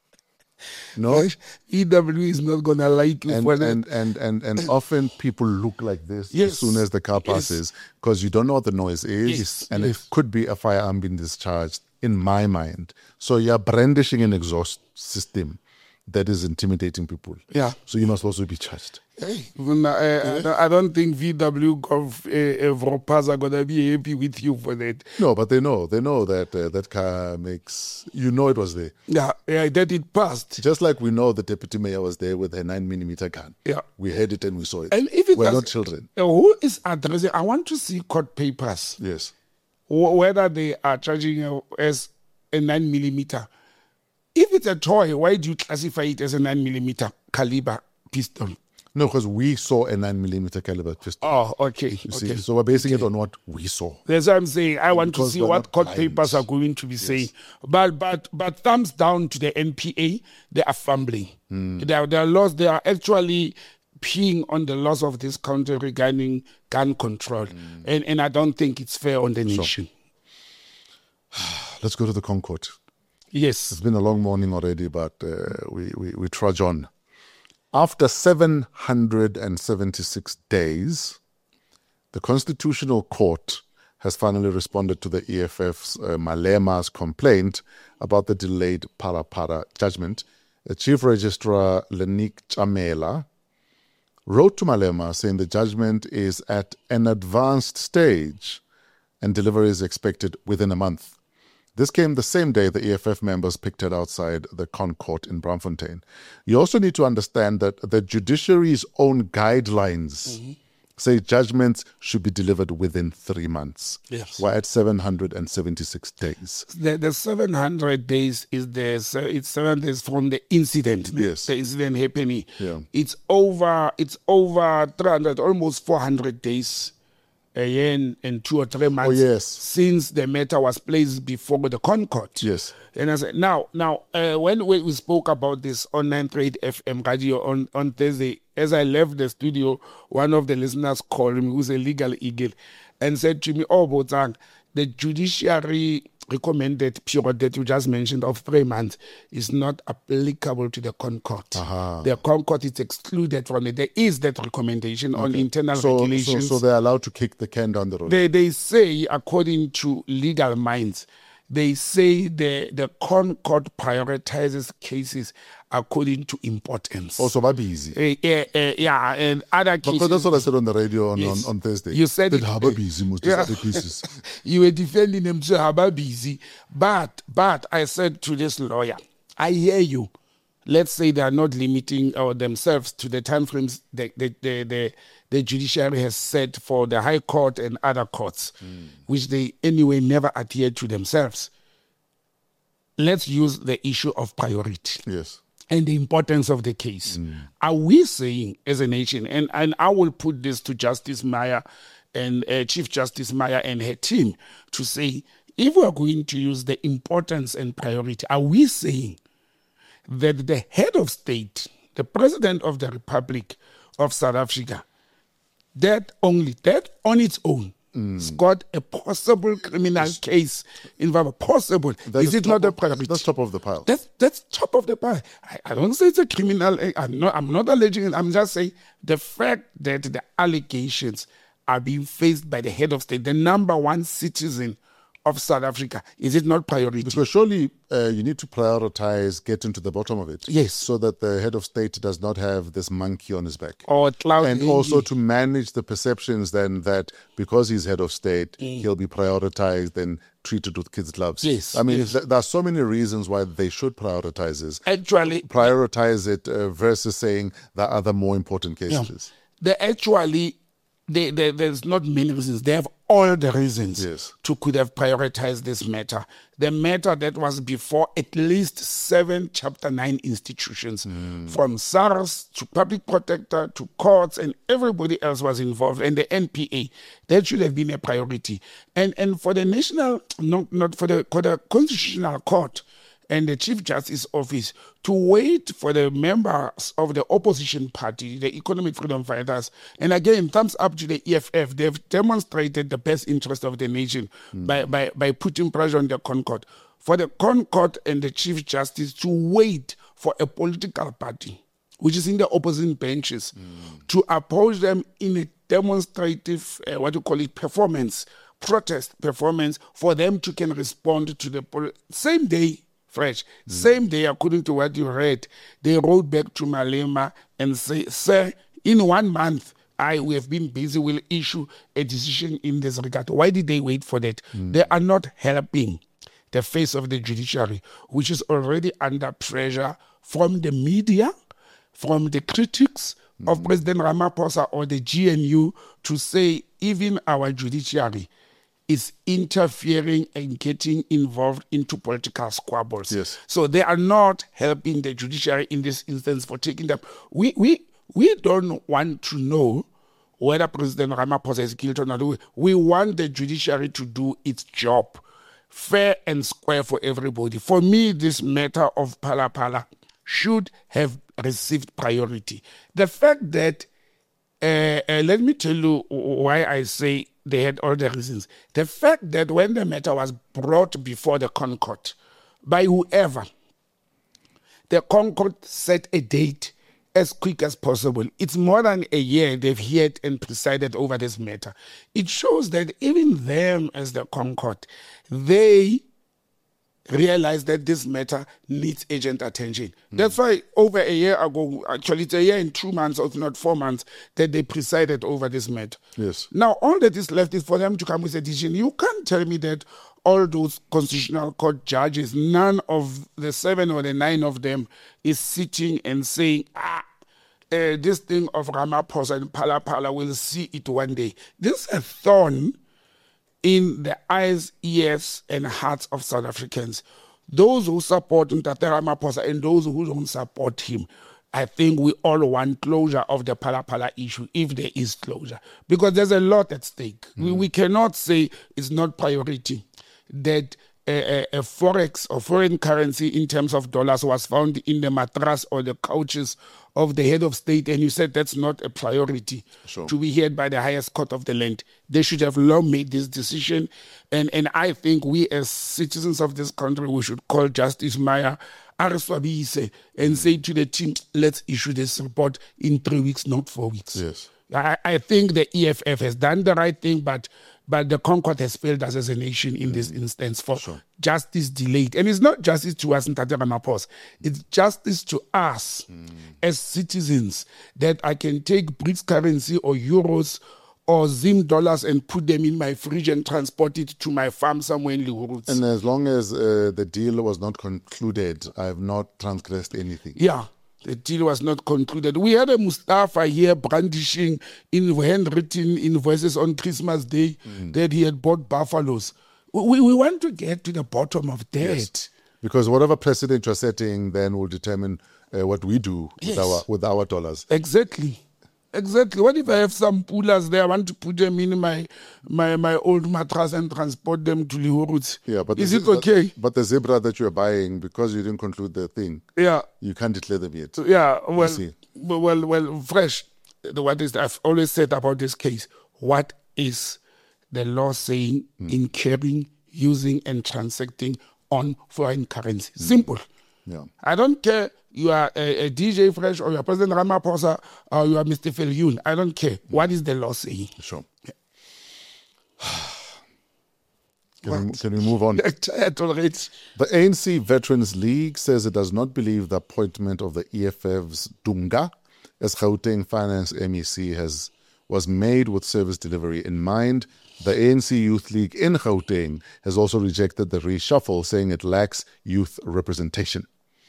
No? EW is not going to like you for that. And often people look like this Yes. as soon as the car passes because you don't know what the noise is. Yes. And Yes. it could be a firearm being discharged, in my mind. So you're brandishing an exhaust system that is intimidating people. Yeah. So you must also be charged. Hey, I don't think VW Golf Evropas are going to be happy with you for that. No, but they know that that car makes, it was there. Yeah, that it passed. Just like we know the deputy mayor was there with a 9mm gun. Yeah. We heard it and we saw it. And if it We're does- not children. Who is addressing? I want to see court papers, Yes. whether they are charging as a 9mm. If it's a toy, why do you classify it as a 9mm caliber pistol? No, because we saw a 9mm caliber pistol. Oh, okay. You see? Okay. So we're basing it on what we saw. That's what I'm saying. I want to Because see we're what not court blind. papers are going to be saying. But thumbs down to the NPA. They are fumbling. They are lost. They are actually peeing on the laws of this country regarding gun control, and I don't think it's fair on the nation. Let's go to the Concord. Yes. It's been a long morning already, but we trudge on. After 776 days, the Constitutional Court has finally responded to the EFF's Malema's complaint about the delayed Parapara judgment. Chief Registrar Lenik Chamela wrote to Malema saying the judgment is at an advanced stage and delivery is expected within a month. This came the same day the EFF members picked it outside the Concourt in Braamfontein. You also need to understand that the judiciary's own guidelines say judgments should be delivered within 3 months. Yes. We're at 776 days. The 700 days it's 7 days from the incident. Yes. The incident happening. Yeah. It's over 300, almost 400 days. A year and 2 or 3 months Oh, yes. since the matter was placed before the Concord. Yes. And I said, now, when we spoke about this on 938 FM radio on Thursday, as I left the studio, one of the listeners called me, who's a legal eagle, and said to me, "Oh, Botang, the judiciary recommended period that you just mentioned of 3 months is not applicable to the Concord. The Concord is excluded from it. There is that recommendation on internal regulations. So they're allowed to kick the can down the road. They say, according to Legal Minds, they say the Concord prioritizes cases according to importance. Also, we're busy. Yeah, and other Because cases. that's what I said on the radio Yes. on Thursday. You said that it. Haba busy most Yeah. of the cases. You were defending them so about busy. But I said to this lawyer, I hear you. Let's say they are not limiting themselves to the timeframes the judiciary has set for the High Court and other courts, which they anyway never adhere to themselves. Let's use the issue of priority Yes. and the importance of the case. Are we saying as a nation, and I will put this to Justice Meyer and Chief Justice Meyer and her team to say, if we are going to use the importance and priority, are we saying that the head of state, the president of the Republic of South Africa, that on its own scored a possible criminal case involved. Possible. Is it not a priority? That's top of the pile. That's top of the pile. I don't say it's a criminal. I'm not alleging it. I'm just saying the fact that the allegations are being faced by the head of state, the number one citizen of South Africa, is it not priority? Because surely you need to prioritize getting to the bottom of it. Yes. So that the head of state does not have this monkey on his back. Or cloud. And also to manage the perceptions then that because he's head of state, he'll be prioritized and treated with kids' gloves. Yes. I mean, yes. There are so many reasons why they should prioritize this. Actually, Prioritize it versus saying there are other more important cases. There's not many reasons. They have all the reasons Yes. to could have prioritized this matter. The matter that was before at least 7 Chapter 9 institutions, from SARS to Public Protector to courts, and everybody else was involved, and the NPA. That should have been a priority. And for the national, not for the Constitutional Court and the Chief Justice Office to wait for the members of the opposition party, the Economic Freedom Fighters. And again, thumbs up to the EFF. They've demonstrated the best interest of the nation by putting pressure on the ConCourt. For the ConCourt and the Chief Justice to wait for a political party, which is in the opposing benches, to oppose them in a demonstrative, protest performance, for them to can respond to the same day, fresh. Same day, according to what you read, they wrote back to Malema and say, sir, in 1 month, we have been busy, we'll issue a decision in this regard. Why did they wait for that? They are not helping the face of the judiciary, which is already under pressure from the media, from the critics of President Ramaphosa or the GNU, to say even our judiciary is interfering and getting involved into political squabbles. Yes. So So they are not helping the judiciary in this instance for taking them. We don't want to know whether President Ramaphosa is guilty or not. We want the judiciary to do its job, fair and square for everybody. For me, this matter of Phala Phala should have received priority. The fact that, let me tell you why I say they had all the reasons. The fact that when the matter was brought before the ConCourt by whoever, the ConCourt set a date as quick as possible. It's more than a year they've heard and presided over this matter. It shows that even them as the ConCourt, they realize that this matter needs urgent attention. That's why over a year ago, actually it's a year and 2 months, if not 4 months, that they presided over this matter. Yes. Now, all that is left is for them to come with a decision. You can't tell me that all those Constitutional Court judges, none of the 7 or the 9 of them is sitting and saying, this thing of Ramaphosa and Phala Phala, we'll see it one day. This is a thorn in the eyes, ears, and hearts of South Africans. Those who support Ntate Ramaphosa and those who don't support him, I think we all want closure of the Phala Phala issue, if there is closure, because there's a lot at stake. We cannot say it's not priority that a forex or foreign currency in terms of dollars was found in the mattress or the couches of the head of state, and you said that's not a priority to be heard by the highest court of the land. They should have long made this decision, and I think we as citizens of this country, we should call Justice Maya Areswabise and say to the team, let's issue this report in 3 weeks, not 4 weeks. Yes. I think the EFF has done the right thing, but the ConCourt has failed us as a nation in this instance for justice delayed. And it's not justice to us, Ntate Ramaphosa. It's justice to us as citizens, that I can take BRICS currency or euros or Zim dollars and put them in my fridge and transport it to my farm somewhere in Lihurutz. And as long as the deal was not concluded, I have not transgressed anything. Yeah. The deal was not concluded. We had a Mustafa here brandishing in handwritten invoices on Christmas Day that he had bought buffaloes. We want to get to the bottom of that. Yes. Because whatever precedent you're setting then will determine what we do with our dollars. Exactly. Exactly. What if I have some pullers there? I want to put them in my old mattress and transport them to Lihorutsi. Yeah, but is it okay? But the zebra that you're buying, because you didn't conclude the thing, Yeah. you can't declare them yet. So, yeah. Well, see. well, fresh. What is I've always said about this case? What is the law saying in carrying, using, and transacting on foreign currency? Simple. Yeah. I don't care you are a DJ Fresh or you are President Ramaphosa or you are Mr. Viljoen. I don't care. What is the law saying? Sure. Can we move on? Tolerate. The ANC Veterans League says it does not believe the appointment of the EFF's Dunga as Gauteng Finance MEC was made with service delivery in mind. The ANC Youth League in Gauteng has also rejected the reshuffle, saying it lacks youth representation.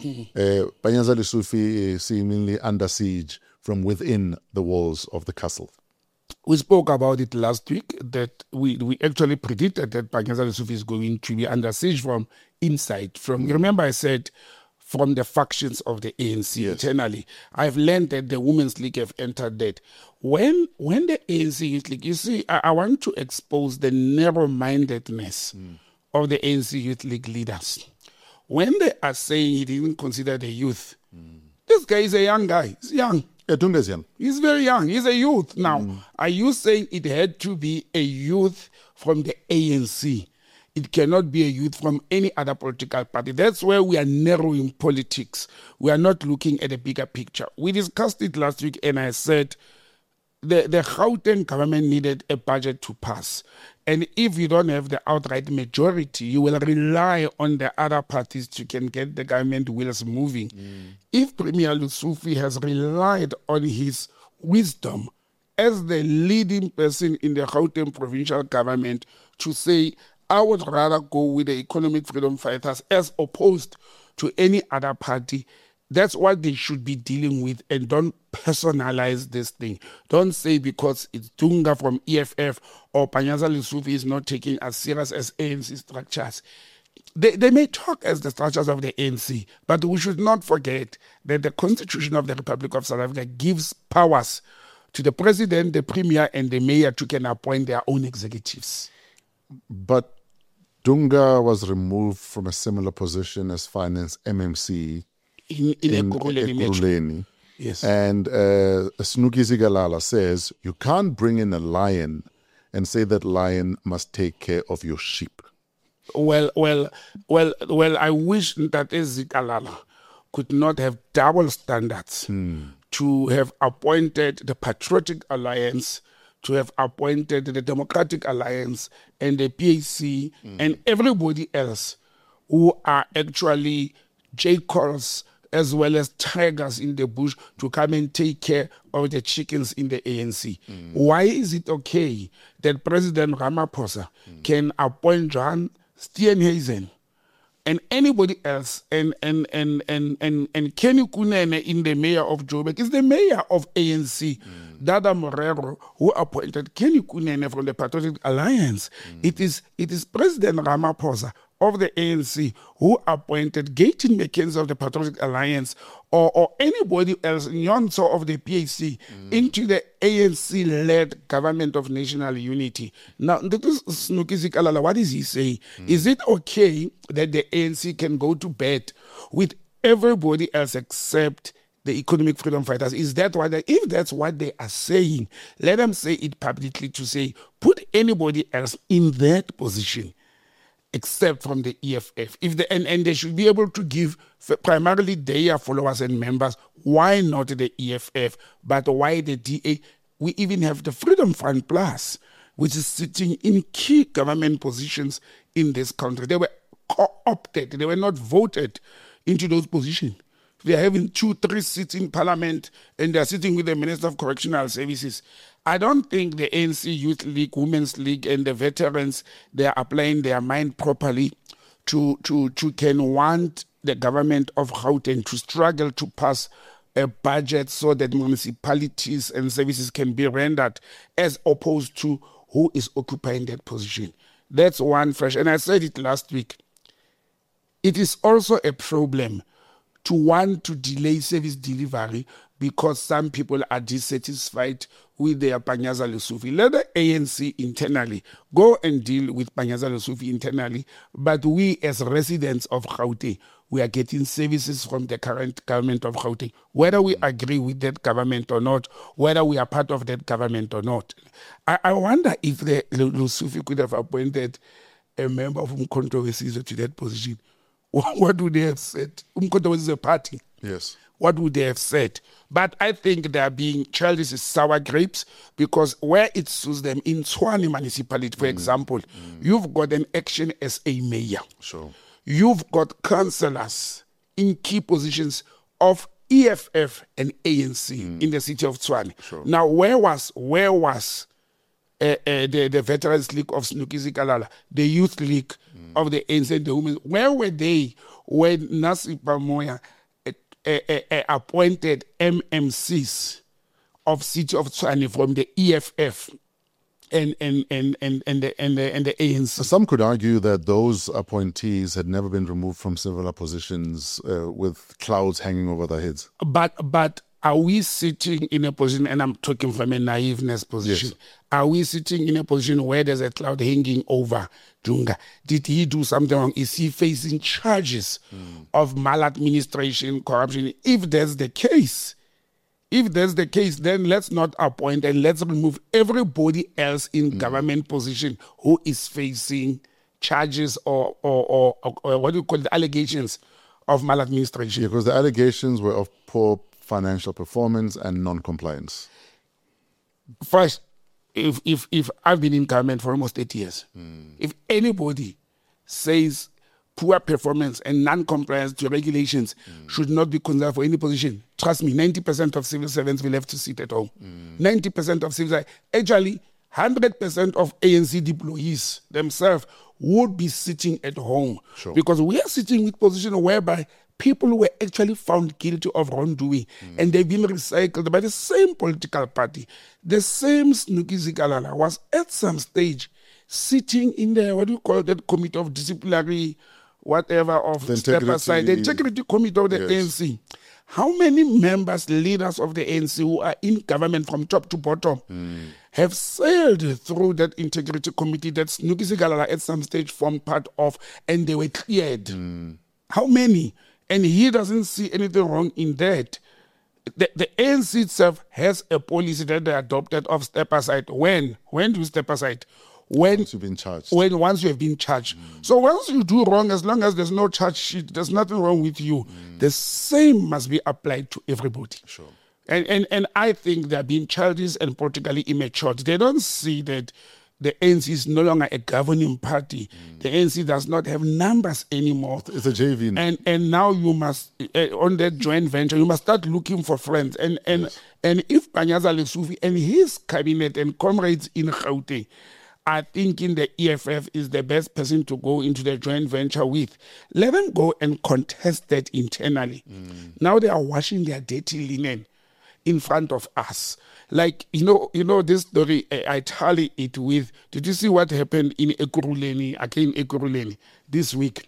Panyaza Lesufi is seemingly under siege from within the walls of the castle. We spoke about it last week that we actually predicted that Panyaza Lesufi is going to be under siege from inside. Remember I said from the factions of the ANC internally. I've learned that the Women's League have entered that. When the ANC Youth League, you see, I want to expose the narrow-mindedness of the ANC Youth League leaders. When they are saying he didn't consider the youth, this guy is a young guy. He's young. Dunga is young. He's very young. He's a youth. Now, are you saying it had to be a youth from the ANC? It cannot be a youth from any other political party. That's where we are narrowing politics. We are not looking at a bigger picture. We discussed it last week and I said the Gauteng government needed a budget to pass. And if you don't have the outright majority, you will rely on the other parties to can get the government wheels moving. If Premier Lesufi has relied on his wisdom as the leading person in the Gauteng provincial government to say, I would rather go with the Economic Freedom Fighters as opposed to any other party. That's what they should be dealing with, and don't personalize this thing. Don't say because it's Dunga from EFF or Panyaza Lesufi is not taking as serious as ANC structures. They may talk as the structures of the ANC, but we should not forget that the Constitution of the Republic of South Africa gives powers to the president, the premier, and the mayor to can appoint their own executives. But Dunga was removed from a similar position as finance MMC in Ekurhuleni. Yes. And Snuki Zikalala says, you can't bring in a lion and say that lion must take care of your sheep. Well, I wish that Zikalala could not have double standards to have appointed the Patriotic Alliance, to have appointed the Democratic Alliance and the PAC and everybody else who are actually jackals as well as tigers in the bush to come and take care of the chickens in the ANC. Why is it okay that President Ramaphosa can appoint John Steenhuisen and anybody else and Kenny Kunene in the mayor of Joburg is the mayor of ANC, Dada Morero, who appointed Kenny Kunene from the Patriotic Alliance. It is President Ramaphosa of the ANC who appointed Gayton McKenzie of the Patriotic Alliance or anybody else, Nyonso of the PAC, into the ANC-led government of national unity. Now, this is Snuki Zikalala. What is he saying? Is it okay that the ANC can go to bed with everybody else except the Economic Freedom Fighters? Is that what if that's what they are saying, let them say it publicly to say, put anybody else in that position except from the EFF. And they should be able to give primarily their followers and members, why not the EFF, but why the DA? We even have the Freedom Front Plus, which is sitting in key government positions in this country. They were co-opted. They were not voted into those positions. They are having 2-3 seats in parliament and they are sitting with the Minister of Correctional Services. I don't think the ANC Youth League, Women's League, and the veterans, they are applying their mind properly to can want the government of Gauteng to struggle to pass a budget so that municipalities and services can be rendered as opposed to who is occupying that position. That's one fresh. And I said it last week. It is also a problem to want to delay service delivery because some people are dissatisfied with their Panyaza Lesufi. Let the ANC internally go and deal with Panyaza Lesufi internally, but we as residents of Gauteng, we are getting services from the current government of Gauteng, whether we agree with that government or not, whether we are part of that government or not. I wonder if the Lesufi could have appointed a member of Umkhonto weSizwe to that position. What would they have said? Umkhonto is a party. Yes. What would they have said? But I think they are being childish as sour grapes because where it suits them, in Tshwane municipality, for example, you've got an action as a mayor. Sure. You've got councillors in key positions of EFF and ANC in the city of Tshwane. Sure. Now, where was the Veterans League of Snooki Zikalala, the Youth League of the ANC and the Women? Where were they when Nasipa Moya appointed MMCs of city of Tshwane from the EFF and the ANC? Some could argue that those appointees had never been removed from similar positions with clouds hanging over their heads. But are we sitting in a position, and I'm talking from a naiveness position, Yes. Are we sitting in a position where there's a cloud hanging over Dunga? Did he do something wrong? Is he facing charges of maladministration, corruption? If that's the case, then let's not appoint and let's remove everybody else in government position who is facing charges or what do you call it, allegations of maladministration. Yeah, because the allegations were of poor financial performance and non-compliance. First, if I've been in government for almost 8 years, if anybody says poor performance and non-compliance to regulations should not be considered for any position, trust me, 90% of civil servants will have to sit at home. 90% of civil servants, actually 100% of ANC employees themselves would be sitting at home. Sure. Because we are sitting with position whereby people were actually found guilty of wrongdoing and they've been recycled by the same political party. The same Snooki Zikalala was at some stage sitting in the, what do you call that, committee of disciplinary, whatever, of The step aside, the integrity committee of the Yes. ANC. How many members, leaders of the ANC who are in government from top to bottom have sailed through that integrity committee that Snooki Zikalala at some stage formed part of and they were cleared? How many? And he doesn't see anything wrong in that. The ANC itself has a policy that they adopted of step aside. When do you step aside? Once you've been charged. Once you have been charged. So once you do wrong, as long as there's no charge sheet, there's nothing wrong with you. The same must be applied to everybody. Sure. And I think they're being childish and politically immature. They don't see that the ANC is no longer a governing party. The ANC does not have numbers anymore. It's a JV. And now you must, on that joint venture, you must start looking for friends. And if Panyaza Lesufi and his cabinet and comrades in Gauteng are thinking the EFF is the best person to go into the joint venture with, let them go and contest that internally. Now they are washing their dirty linen in front of us. Like, you know this story, I tally it with, did you see what happened in Ekurhuleni this week?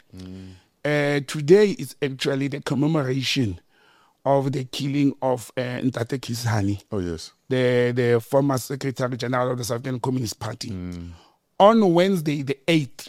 Today is actually the commemoration of the killing of Ntate Kisani. Oh, yes. The former Secretary General of the South African Communist Party. On Wednesday, the 8th,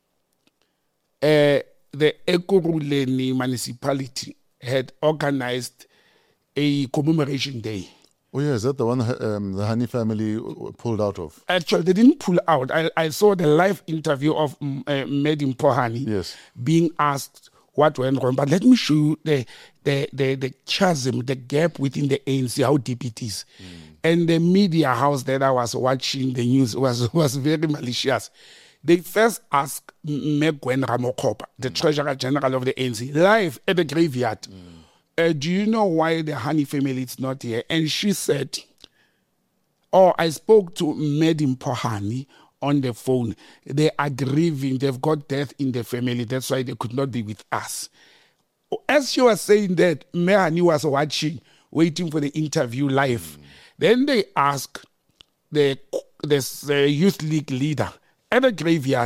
the Ekurhuleni municipality had organized a commemoration day. Oh, yeah, is that the one the Hani family pulled out of? Actually, they didn't pull out. I saw the live interview of Medim Pohani Yes. being asked what went wrong. But let me show you the chasm, the gap within the ANC, how deep it is. And the media house that I was watching the news was very malicious. They first asked Megwen Ramokopa, the Treasurer General of the ANC, live at the graveyard, do you know why the Hani family is not here? And she said, I spoke to Medim Pohani on the phone. They are grieving. They've got death in the family. That's why they could not be with us. As she was saying that, Mehani was watching, waiting for the interview live. Then they asked the youth league leader at the graveyard,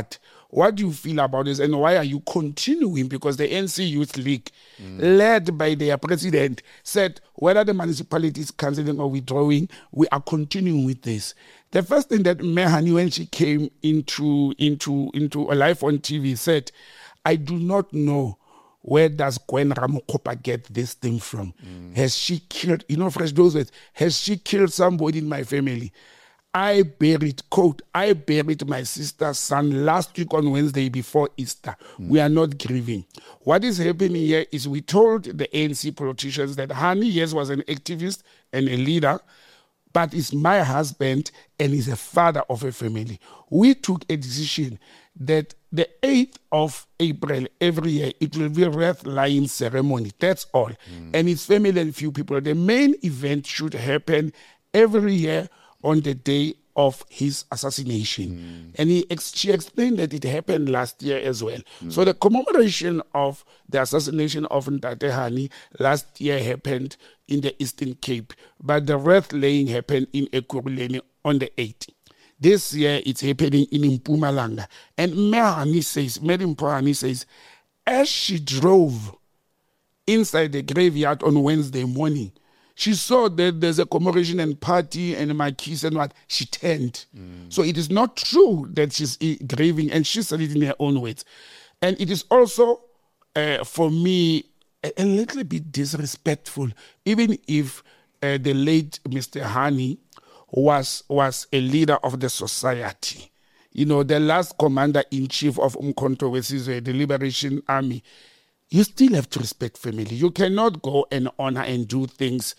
what do you feel about this and why are you continuing? Because the ANC Youth League, led by their president, said whether the municipality is cancelling or withdrawing, we are continuing with this. The first thing that Mehani, when she came into a live on TV, said, I do not know where does Gwen Ramokopa get this thing from. Has she killed, fresh those words, has she killed somebody in my family? I buried my sister's son last week on Wednesday before Easter. We are not grieving. What is happening here is we told the ANC politicians that Hani, yes, was an activist and a leader, but is my husband and is a father of a family. We took a decision that the 8th of April every year, it will be a wreath-laying ceremony. That's all. And it's family and few people. The main event should happen every year on the day of his assassination. And she explained that it happened last year as well. So the commemoration of the assassination of Ntate Hani last year happened in the Eastern Cape, but the wreath-laying happened in Ekurhuleni on the 8th. This year, it's happening in Mpumalanga. And Madam Hani says, as she drove inside the graveyard on Wednesday morning, she saw that there's a commemoration and party and marquees and what. She turned. So it is not true that she's grieving, and she said it in her own words. And it is also, for me, a little bit disrespectful, even if the late Mr. Hani was a leader of the society. The last commander-in-chief of Umkhonto weSizwe, the Liberation Army. You still have to respect family. You cannot go and honor and do things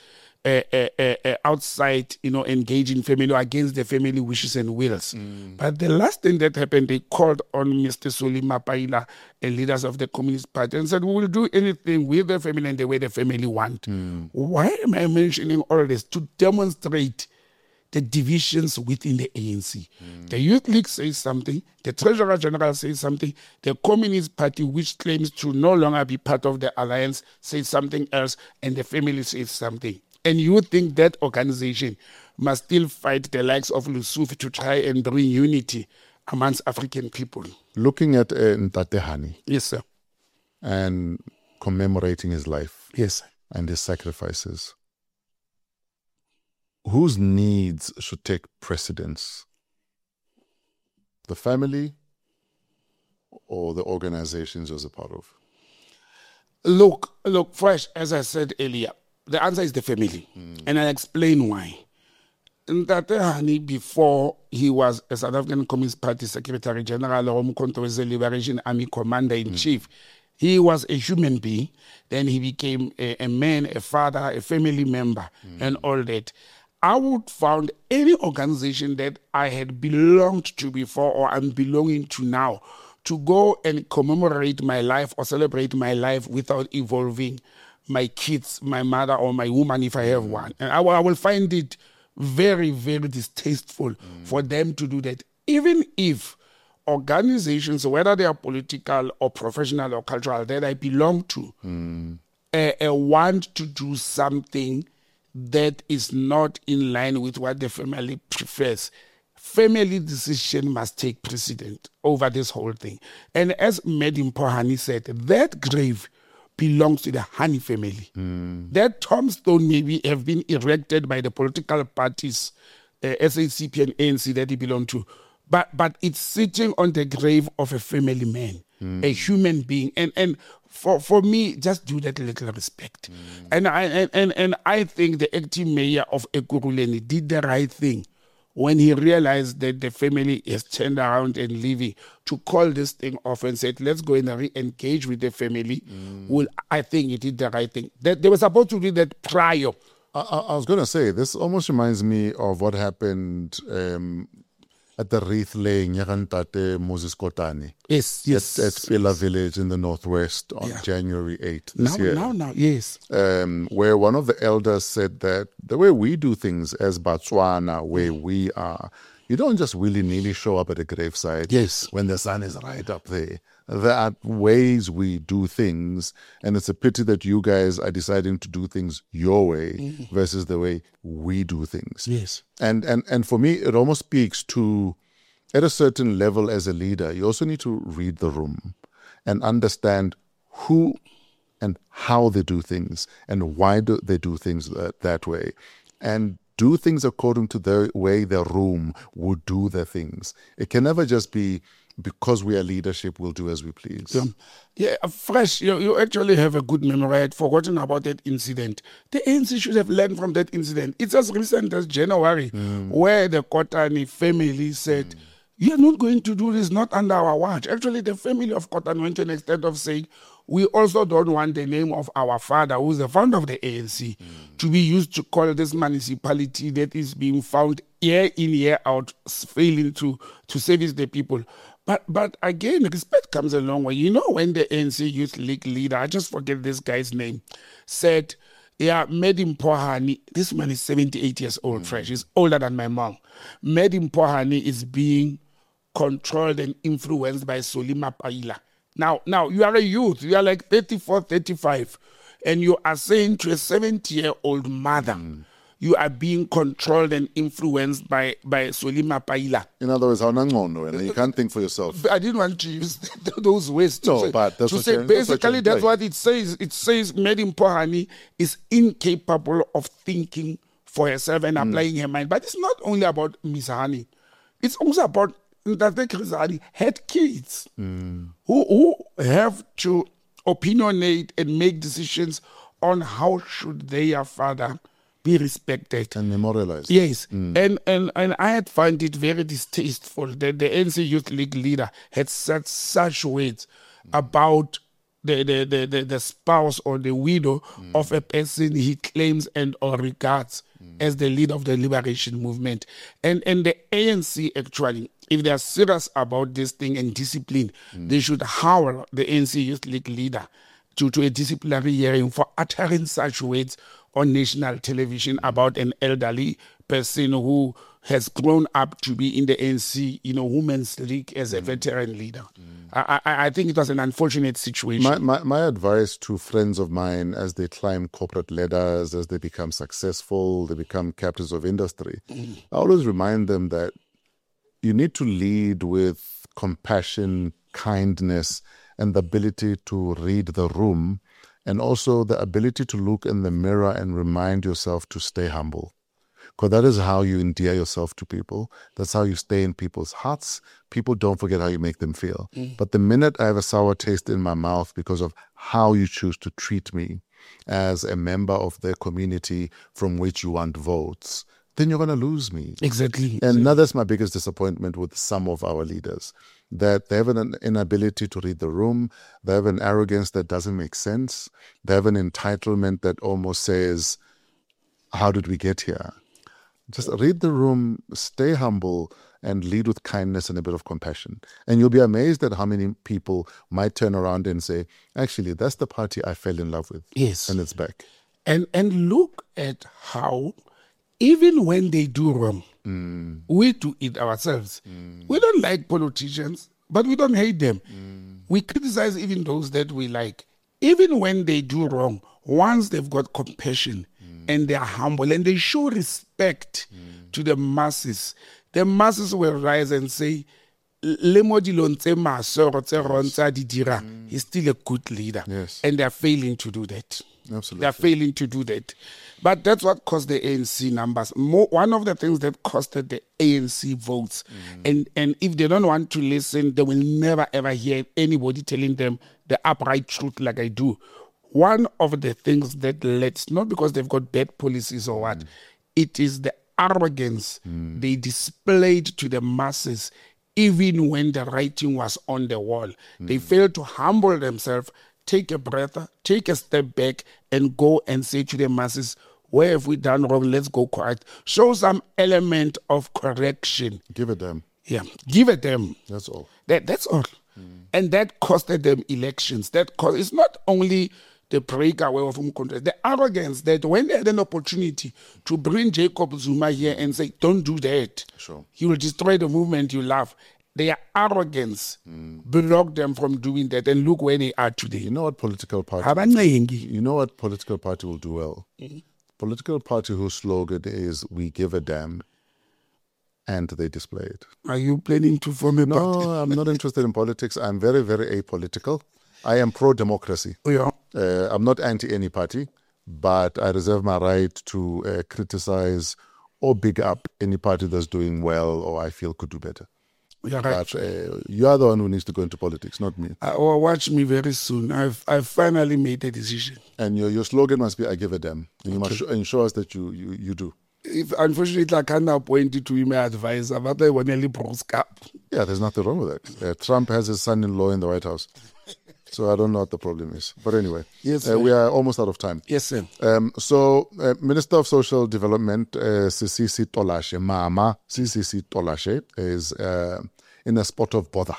outside, engaging family or against the family wishes and wills. But the last thing that happened, they called on Mr. Solly Mapaila and leaders of the Communist Party and said, we will do anything with the family and the way the family want. Why am I mentioning all this? To demonstrate the divisions within the ANC. The Youth League says something, the Treasurer General says something, the Communist Party, which claims to no longer be part of the alliance, says something else, and the family says something. And you think that organization must still fight the likes of Lusuf to try and bring unity amongst African people? Looking at Ntate Hani. Yes, sir. And commemorating his life. Yes, sir. And his sacrifices. Whose needs should take precedence? The family or the organizations he was a part of? Look, Fresh, as I said earlier, the answer is the family. And I'll explain why. Ntate Hani, before he was a South African Communist Party Secretary General or Umkhonto weSizwe Liberation Army Commander-in-Chief, he was a human being. Then he became a man, a father, a family member, and all that. I would found any organization that I had belonged to before or I'm belonging to now to go and commemorate my life or celebrate my life without involving my kids, my mother, or my woman if I have one. And I will find it very, very distasteful for them to do that. Even if organizations, whether they are political or professional or cultural, that I belong to, want to do something that is not in line with what the family prefers, family decision must take precedent over this whole thing. And as Madam Hani said, that grave belongs to the Hani family. That tombstone maybe have been erected by the political parties, SACP and ANC that he belonged to, but it's sitting on the grave of a family man, a human being. And for me, just do that little respect. And I think the acting mayor of Ekurhuleni did the right thing when he realized that the family is turned around and leaving, to call this thing off and said, let's go and re-engage with the family. Well, I think he did the right thing. They were supposed to do that prior. I was going to say, this almost reminds me of what happened at the wreath laying Ntate Moses Kotane. Yes. At Pila Village in the Northwest on January 8th this year. Now, yes. Where one of the elders said that the way we do things as Botswana, where we are, you don't just willy-nilly show up at a graveside when the sun is right up there. There are ways we do things, and it's a pity that you guys are deciding to do things your way versus the way we do things. Yes. And for me, it almost speaks to at a certain level as a leader, you also need to read the room and understand who and how they do things and why do they do things that way, and do things according to the way the room would do their things. It can never just be because we are leadership, we'll do as we please. Fresh, you actually have a good memory. I had forgotten about that incident. The ANC should have learned from that incident. It's as recent as January, where the Kotane family said, you are not going to do this, not under our watch. Actually, the family of Kotane went to an extent of saying, we also don't want the name of our father, who's the founder of the ANC, to be used to call this municipality that is being found year in, year out, failing to service the people. But again, respect comes a long way. You know, when the ANC Youth League leader, I just forget this guy's name, said, Medi Mpohani, this man is 78 years old, fresh. He's older than my mom. Medi Mpohani is being controlled and influenced by Solima Paila. Now, you are a youth. You are like 34, 35. And you are saying to a 70-year-old mother, you are being controlled and influenced by Solima Paila. In other words, you can't think for yourself. I didn't want to use those words but that's to say. Basically, that's what it says. It says Medi Mpohani is incapable of thinking for herself and applying her mind. But it's not only about Miss Hani. It's also about Ntate Chris had kids who have to opinionate and make decisions on how should their father be respected and memorialized. Yes, and I had found it very distasteful that the ANC Youth League leader had said such words about the spouse or the widow of a person he claims and or regards as the leader of the liberation movement. And the ANC actually, if they are serious about this thing and discipline, they should howl the ANC Youth League leader to a disciplinary hearing for uttering such words on national television about an elderly person who has grown up to be in the ANC, Women's League as a veteran leader. I think it was an unfortunate situation. My advice to friends of mine as they climb corporate ladders, as they become successful, they become captains of industry, I always remind them that you need to lead with compassion, kindness, and the ability to read the room, and also the ability to look in the mirror and remind yourself to stay humble. Because that is how you endear yourself to people. That's how you stay in people's hearts. People don't forget how you make them feel. But the minute I have a sour taste in my mouth because of how you choose to treat me as a member of the community from which you want votes, then you're going to lose me. Exactly. And now that's my biggest disappointment with some of our leaders, that they have an inability to read the room. They have an arrogance that doesn't make sense. They have an entitlement that almost says, how did we get here? Just read the room, stay humble, and lead with kindness and a bit of compassion. And you'll be amazed at how many people might turn around and say, actually, that's the party I fell in love with. Yes. And it's back. And look at how, even when they do wrong, we do it ourselves. We don't like politicians, but we don't hate them. We criticize even those that we like. Even when they do wrong, once they've got compassion and they are humble and they show respect to the masses will rise and say, he's still a good leader. Yes. And they're failing to do that. Absolutely. They're failing to do that. But that's what cost the ANC numbers. One of the things that costed the ANC votes. And if they don't want to listen, they will never ever hear anybody telling them the upright truth like I do. One of the things that led, not because they've got bad policies or what, it is the arrogance they displayed to the masses even when the writing was on the wall. They failed to humble themselves, take a breath, take a step back, and go and say to the masses, where have we done wrong? Let's go correct. Show some element of correction. Give it them. Yeah, give it them. That's all. That's all. And that costed them elections. It's not only the breakaway of Umkhonto, the arrogance that when they had an opportunity to bring Jacob Zuma here and say, don't do that. Sure. He will destroy the movement you love. Their arrogance blocked them from doing that. And look where they are today. You know what political party will do well? Political party whose slogan is "We give a damn," and they display it. Are you planning to form a party? No, I'm not interested in politics. I'm very, very apolitical. I am pro-democracy. Yeah. I'm not anti any party, but I reserve my right to criticize or big up any party that's doing well or I feel could do better. You're right. But you are the one who needs to go into politics, not me. Watch me very soon. I've finally made a decision. And your slogan must be, I give a damn. And you must ensure us that you do. If unfortunately I can't appoint you to be my advisor, but I want to broke up. Yeah, there's nothing wrong with that. Trump has his son-in-law in the White House. So I don't know what the problem is. But anyway, Yes, we are almost out of time. Yes, sir. So Minister of Social Development, Sisisi Tolashe, Mama Sisisi Tolashe, is in a spot of bother.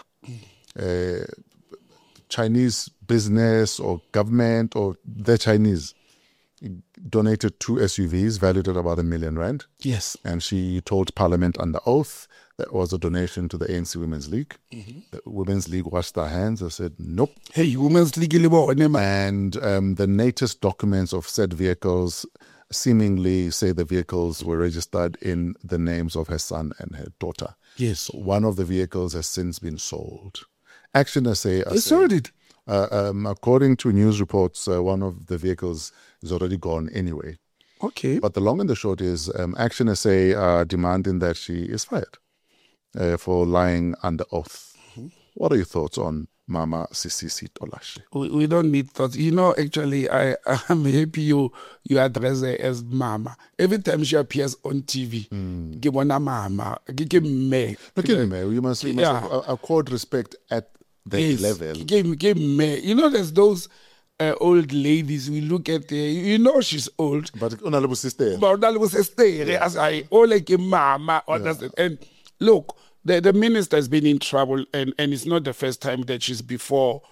Chinese business or government or the Chinese donated 2 SUVs valued at about R1 million. Yes. And she told Parliament under oath that was a donation to the ANC Women's League. The Women's League washed their hands and said, nope. Hey, Women's League. And the latest documents of said vehicles seemingly say the vehicles were registered in the names of her son and her daughter. Yes. One of the vehicles has since been sold. Action SA. They sold it. According to news reports, one of the vehicles is already gone anyway. Okay. But the long and the short is Action SA are demanding that she is fired for lying under oath. What are your thoughts on Mama Sisisi Tolashe? We don't need thoughts. Actually, I'm happy you address her as Mama. Every time she appears on TV, give one a Mama, give me. You must accord respect at that level. Give me. There's those old ladies. We look at her. She's old. But unalibu sister. As I like a Mama. And look. The minister has been in trouble, and it's not the first time that she's before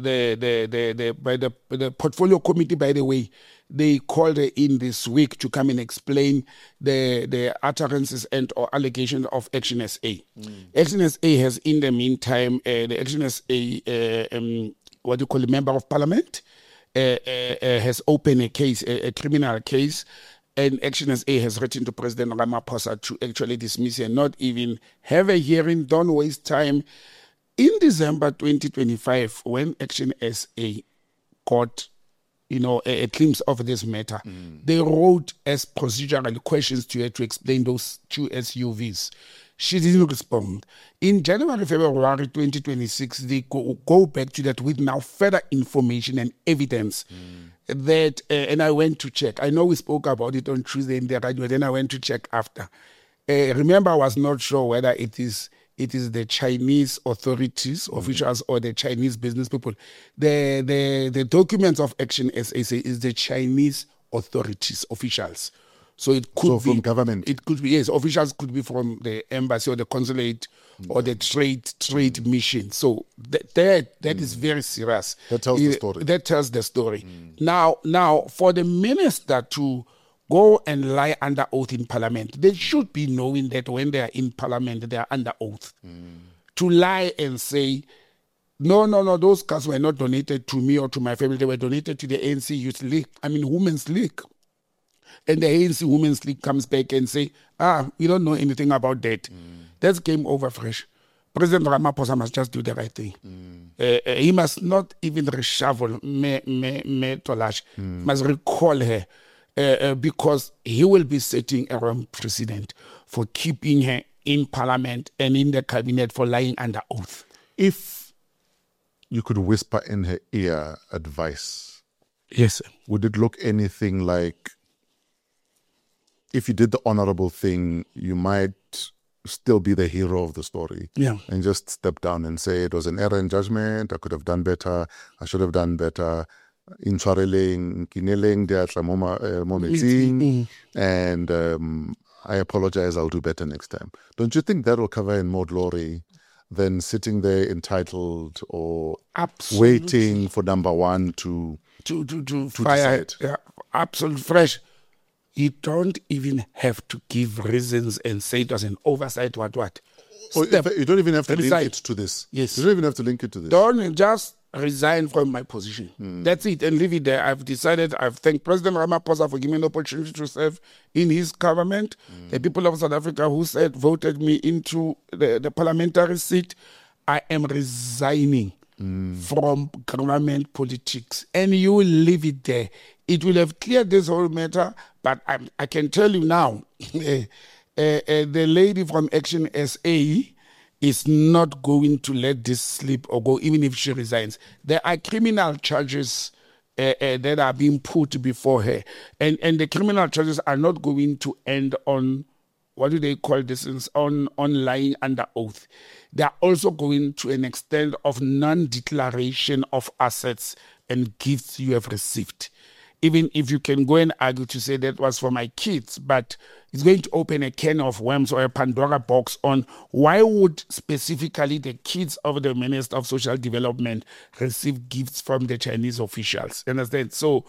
the portfolio committee. By the way, they called her in this week to come and explain the utterances and or allegations of Action SA. Action SA has, in the meantime, the Action SA, member of parliament, has opened a case, a criminal case. And Action SA has written to President Ramaphosa to actually dismiss and not even have a hearing. Don't waste time. In December 2025, when Action SA got, a glimpse of this matter, they wrote as procedural questions to her to explain those 2 SUVs. She didn't respond. In January, February 2026, they go back to that with now further information and evidence that, and I went to check. I know we spoke about it on Tuesday in the radio, then I went to check after. Remember, I was not sure whether it is the Chinese authorities, officials, or the Chinese business people. The documents of Action SA say is the Chinese authorities, officials. So it could be from government. It could be, yes. Officials could be from the embassy or the consulate or the trade mission. So that is very serious. That tells the story. That tells the story. Now, for the minister to go and lie under oath in parliament, they should be knowing that when they are in parliament, they are under oath. To lie and say, no, those cars were not donated to me or to my family. They were donated to the ANC Youth League. Women's League. And the ANC Women's League comes back and say, we don't know anything about that. That's game over fresh. President Ramaphosa must just do the right thing. He must not even reshuffle me Tolashe. Must recall her because he will be setting a wrong precedent for keeping her in parliament and in the cabinet for lying under oath. If you could whisper in her ear advice, yes, sir, would it look anything like, if you did the honorable thing, you might still be the hero of the story. Yeah. And just step down and say, it was an error in judgment, I could have done better, I should have done better. Intshwareleng, kineleng diatla mo metsing, and I apologize, I'll do better next time. Don't you think that will cover in more glory than sitting there entitled or waiting for number one to fire decide? Yeah, absolutely fresh. You don't even have to give reasons and say it was an oversight, what. You don't even have to link Decide. it to this. Yes. You don't even have to link it to this. Don't just resign from my position. That's it, and leave it there. I've decided, I've thanked President Ramaphosa for giving me an opportunity to serve in his government. The people of South Africa who voted me into the parliamentary seat, I am resigning from government politics. And you will leave it there. It will have cleared this whole matter, but I can tell you now, the lady from Action SA is not going to let this slip or go, even if she resigns. There are criminal charges that are being put before her. And the criminal charges are not going to end on, what do they call this, on lying under oath. They are also going to an extent of non-declaration of assets and gifts you have received. Even if you can go and argue to say that was for my kids, but it's going to open a can of worms or a Pandora box on why would specifically the kids of the Minister of Social Development receive gifts from the Chinese officials. Understand? So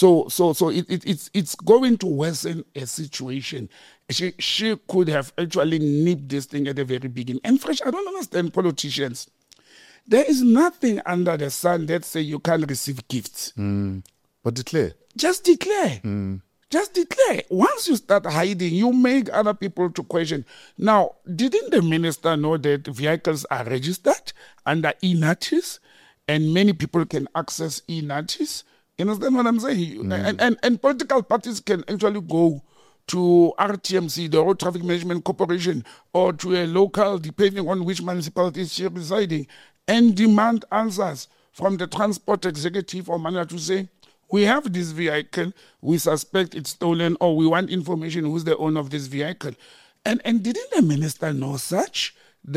it's going to worsen a situation. She could have actually nipped this thing at the very beginning. And Fresh, I don't understand politicians. There is nothing under the sun that say you can't receive gifts. But declare. Just declare. Just declare. Once you start hiding, you make other people to question. Now, didn't the minister know that vehicles are registered under e-notice and many people can access e-notice? You understand what I'm saying? And political parties can actually go to RTMC, the Road Traffic Management Corporation, or to a local, depending on which municipality is residing, and demand answers from the transport executive or manager to say, we have this vehicle, we suspect it's stolen, or we want information who's the owner of this vehicle. And didn't the minister know such?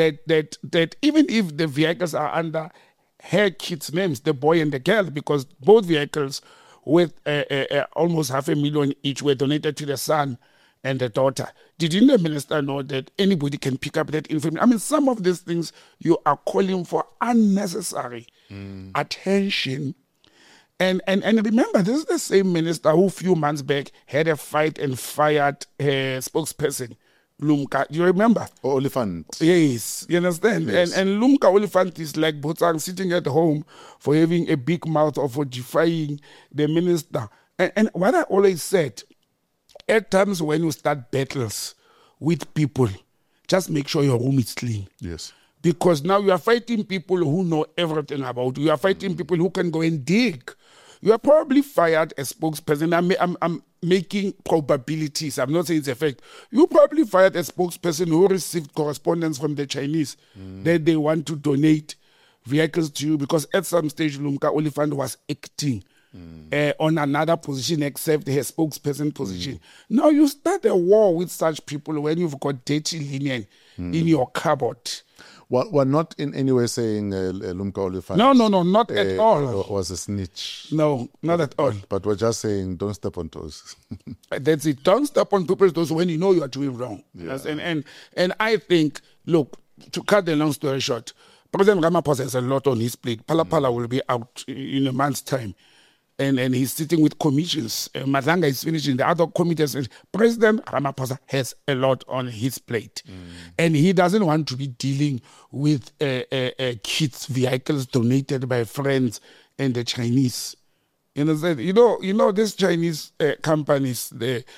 That even if the vehicles are under her kids' names, the boy and the girl, because both vehicles with almost 500,000 each were donated to the son and the daughter. Didn't the minister know that anybody can pick up that information? I mean, some of these things you are calling for unnecessary attention. And remember, this is the same minister who a few months back had a fight and fired her spokesperson, Lumka. Do you remember? Oliphant. Yes, you understand? Yes. And Lumka Oliphant is like Botsang sitting at home for having a big mouth or for defying the minister. And what I always said, at times when you start battles with people, just make sure your room is clean. Yes. Because now you are fighting people who know everything about you. You are fighting people who can go and dig. You are probably fired as spokesperson. I'm making probabilities. I'm not saying it's a fact. You probably fired a spokesperson who received correspondence from the Chinese that they want to donate vehicles to you, because at some stage Lumka Oliphant was acting on another position except her spokesperson position. Now you start a war with such people when you've got dirty linen in your cupboard. We're not in any way saying Lumka Oliphant. No, not at all. Was a snitch. No, not at all. But we're just saying don't step on toes. That's it. Don't step on people's toes when you know you are doing wrong. Yeah. Yes, and I think, look, to cut the long story short, President Ramaphosa has a lot on his plate. Pala will be out in a month's time. And he's sitting with commissions. Madanga is finishing, the other committees. President Ramaphosa has a lot on his plate. And he doesn't want to be dealing with kids' vehicles donated by friends and the Chinese. You know, these Chinese companies,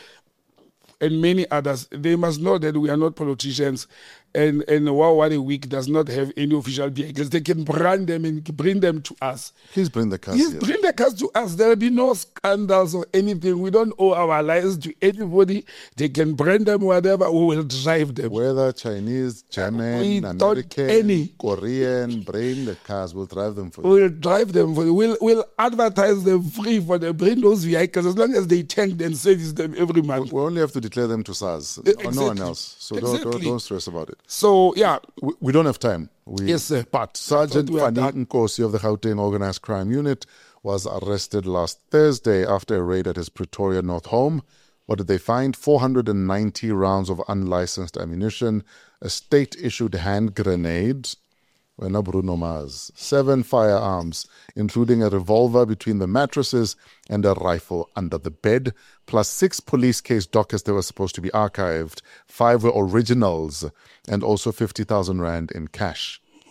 and many others, they must know that we are not politicians, and Wow What a Week does not have any official vehicles. They can brand them and bring them to us. Please bring the cars. Yes, bring the cars to us. There will be no scandals or anything. We don't owe our lives to anybody. They can brand them whatever. We will drive them. Whether Chinese, German, American, Korean, bring the cars. We'll drive them for you. We'll drive them for you. We'll advertise them free for them. Bring those vehicles as long as they tank and service them every month. We only have to declare them to SARS or no one else. So don't stress about it. So, yeah. We don't have time. Yes, sir. But Sergeant Fani Nkosi of the Gauteng Organised Crime Unit was arrested last Thursday after a raid at his Pretoria North home. What did they find? 490 rounds of unlicensed ammunition, a state-issued hand grenade, Bruno Mars, 7 firearms, including a revolver between the mattresses and a rifle under the bed, plus 6 police case dockets that were supposed to be archived. 5 were originals, and also 50,000 rand in cash.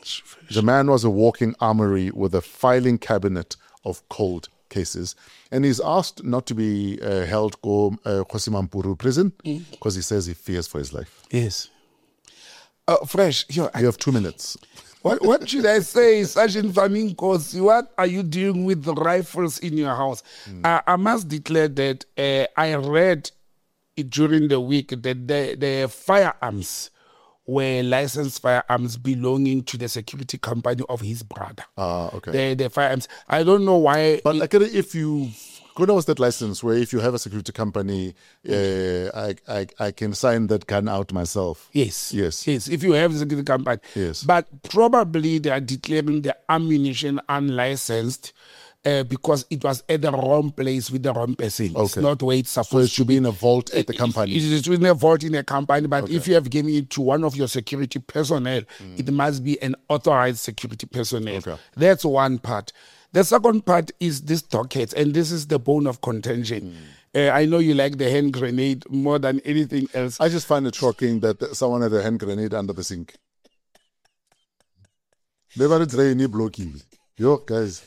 The man was a walking armory with a filing cabinet of cold cases. And he's asked not to be held go Kgosi Mampuru prison because he says he fears for his life. Yes. Fresh. You have 2 minutes. What should I say, Sergeant Faminkosi? What are you doing with the rifles in your house? I must declare that I read it during the week that the firearms were licensed firearms belonging to the security company of his brother. Okay. The firearms. I don't know why. But like if you... Kuda was that license where if you have a security company, I can sign that gun out myself. Yes. Yes. Yes. If you have a security company. Yes. But probably they are declaring the ammunition unlicensed because it was at the wrong place with the wrong person. It's not where it's supposed to be. So it should be in a vault at the company. It is in a vault in a company, but if you have given it to one of your security personnel, it must be an authorized security personnel. Okay. That's one part. The second part is this docket, and this is the bone of contention. I know you like the hand grenade more than anything else. I just find it shocking that someone had a hand grenade under the sink. Never drain blocking. Yo, guys.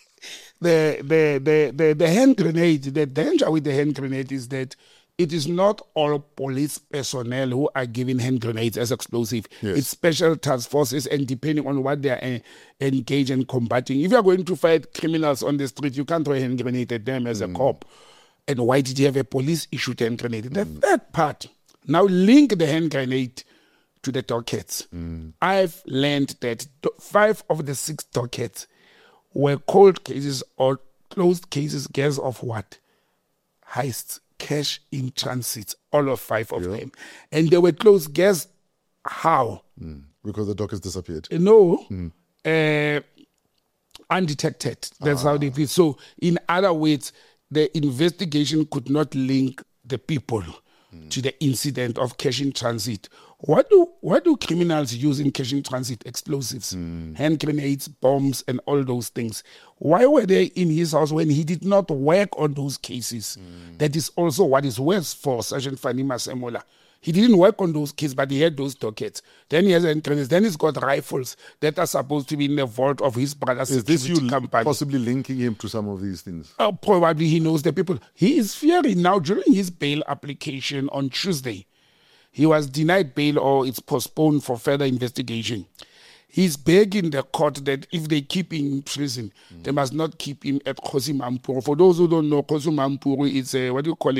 The hand grenade, the danger with the hand grenade is that it is not all police personnel who are given hand grenades as explosive. Yes. It's special task forces, and depending on what they are engaged in combating. If you are going to fight criminals on the street, you can't throw a hand grenade at them as a cop. And why did you have a police-issued hand grenade? The third part, now link the hand grenade to the dockets. I've learned that 5 of the 6 dockets were cold cases or closed cases, guess of what? Heists. Cash in transit, all of 5 of them. And they were closed. Guess how? Because the dockets disappeared. No. Undetected. That's how they feel. So, in other words, the investigation could not link the people to the incident of cash in transit. What do criminals use in cash in transit? Explosives, hand grenades, bombs, and all those things. Why were they in his house when he did not work on those cases? That is also what is worse for Sergeant Fanny Masemola. He didn't work on those cases, but he had those dockets. Then he has hand grenades. Then he's got rifles that are supposed to be in the vault of his brother's Is this you company. possibly linking him to some of these things? Probably he knows the people. He is fearing now during his bail application on Tuesday. He was denied bail or it's postponed for further investigation. He's begging the court that if they keep him in prison, they must not keep him at Kgosi Mampuru. For those who don't know, Kgosi Mampuru is a,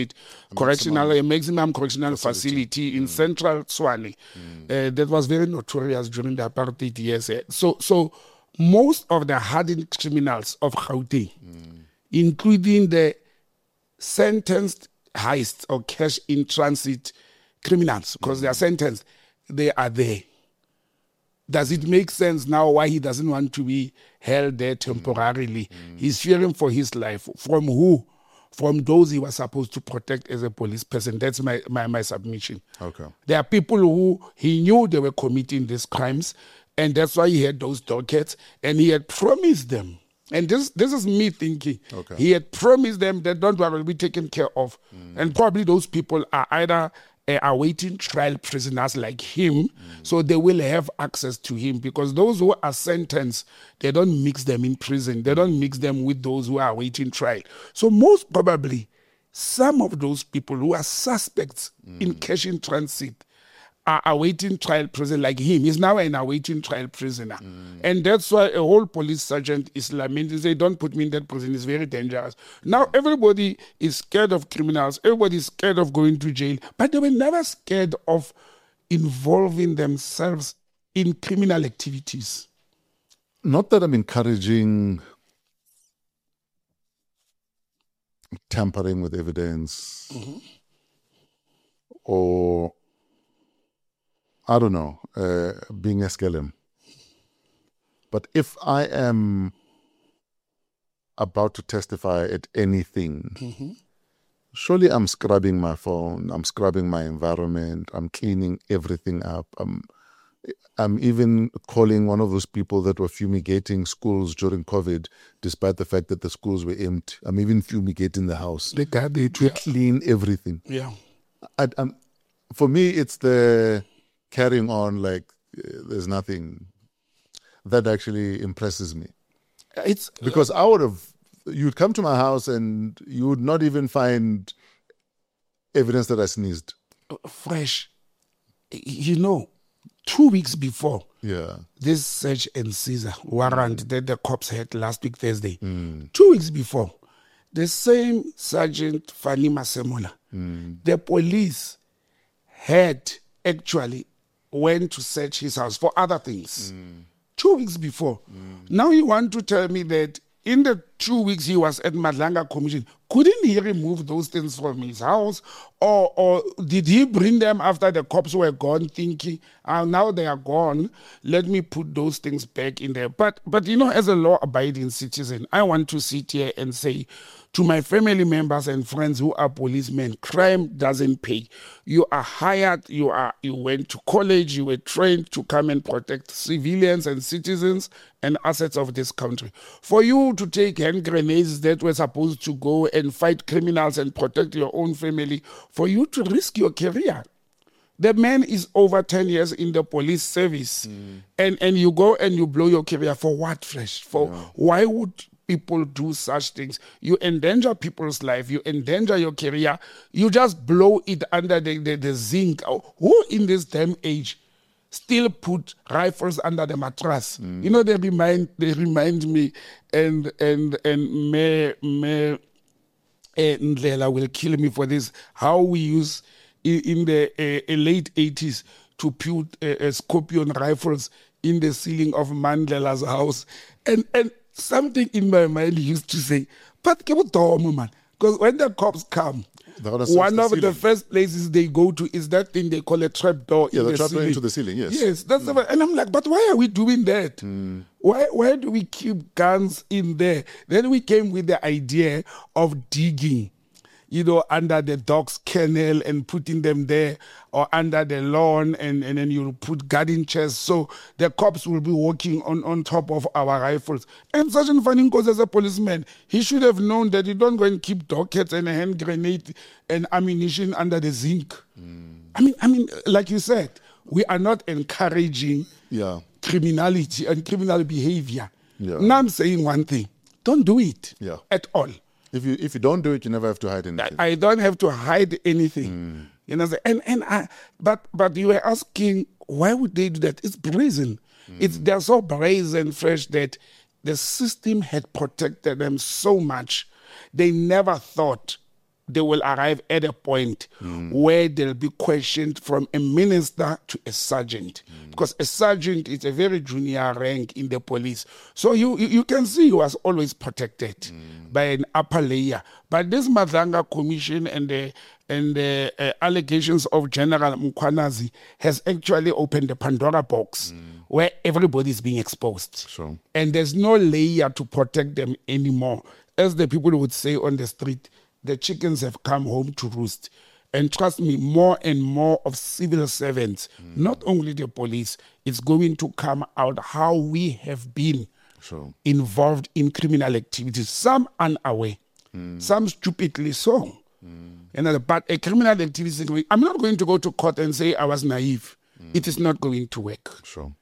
maximum correctional facility in central Tshwane. That was very notorious during the apartheid years. So most of the hardened criminals of Gauteng, including the sentenced heist or cash in transit criminals, because they are sentenced, they are there. Does it make sense now why he doesn't want to be held there temporarily? He's fearing for his life. From who? From those he was supposed to protect as a police person. That's my submission. Okay. There are people who he knew they were committing these crimes, and that's why he had those dockets, and he had promised them. And this is me thinking. Okay. He had promised them that don't worry, will be taken care of. And probably those people are either awaiting trial prisoners like him, so they will have access to him, because those who are sentenced, they don't mix them in prison. They don't mix them with those who are awaiting trial. So most probably, some of those people who are suspects in cash in transit are awaiting trial prison like him. He's now an awaiting trial prisoner. And that's why a whole police sergeant is lamenting, say, don't put me in that prison, it's very dangerous. Now everybody is scared of criminals, everybody is scared of going to jail, but they were never scared of involving themselves in criminal activities. Not that I'm encouraging tampering with evidence or I don't know, being a skellum. But if I am about to testify at anything, surely I'm scrubbing my phone, I'm scrubbing my environment, I'm cleaning everything up. I'm even calling one of those people that were fumigating schools during COVID, despite the fact that the schools were empty. I'm even fumigating the house. The guy to clean everything. Yeah. For me, it's the carrying on like there's nothing. that actually impresses me. It's Because you'd come to my house and you would not even find evidence that I sneezed. fresh. 2 weeks before Yeah. this search and seizure warrant that the cops had last week Thursday, 2 weeks before, the same Sergeant Fani Masemola, the police had actually went to search his house for other things 2 weeks before. Now you want to tell me that in the 2 weeks he was at Madlanga Commission, couldn't he remove those things from his house? Or did he bring them after the cops were gone, thinking, now they are gone, let me put those things back in there? But as a law-abiding citizen, I want to sit here and say to my family members and friends who are policemen, crime doesn't pay. You are hired, you went to college, you were trained to come and protect civilians and citizens and assets of this country. For you to take hand grenades that were supposed to go and fight criminals and protect your own family, for you to risk your career. The man is over 10 years in the police service, and you go and you blow your career for what, Fresh? Why would people do such things? You endanger people's life, you endanger your career, you just blow it under the zinc. Who in this damn age still put rifles under the mattress? They remind me, and Mayor Ndlela will kill me for this, how we use in the late 80s to put Scorpion rifles in the ceiling of Mandela's house. And something in my mind used to say, but man, because when the cops come, one of the first places they go to is that thing they call a trap door. Yeah, the trap door into the ceiling, yes. Yes, that's and I'm like, but why are we doing that? Why do we keep guns in there? Then we came with the idea of digging, under the dog's kennel and putting them there, or under the lawn, and then you put guarding chairs so the cops will be walking on top of our rifles. And Sergeant Fanning, as a policeman, he should have known that you don't go and keep dockets and a hand grenade and ammunition under the zinc. I mean, like you said, we are not encouraging criminality and criminal behavior. Now I'm saying one thing: don't do it at all. If you don't do it, you never have to hide anything. I don't have to hide anything. But you were asking, why would they do that? It's brazen. They're so brazen, Fresh, that the system had protected them so much. They never thought they will arrive at a point where they'll be questioned from a minister to a sergeant. Because a sergeant is a very junior rank in the police. So you can see he was always protected by an upper layer. But this Madlanga Commission and the allegations of General Mkhwanazi has actually opened the Pandora box where everybody is being exposed. Sure. And there's no layer to protect them anymore. As the people would say on the street, the chickens have come home to roost. And trust me, more and more of civil servants, not only the police, it's going to come out how we have been involved in criminal activities. Some unaware, some stupidly so. But a criminal activity, I'm not going to go to court and say I was naive. It is not going to work. Sure.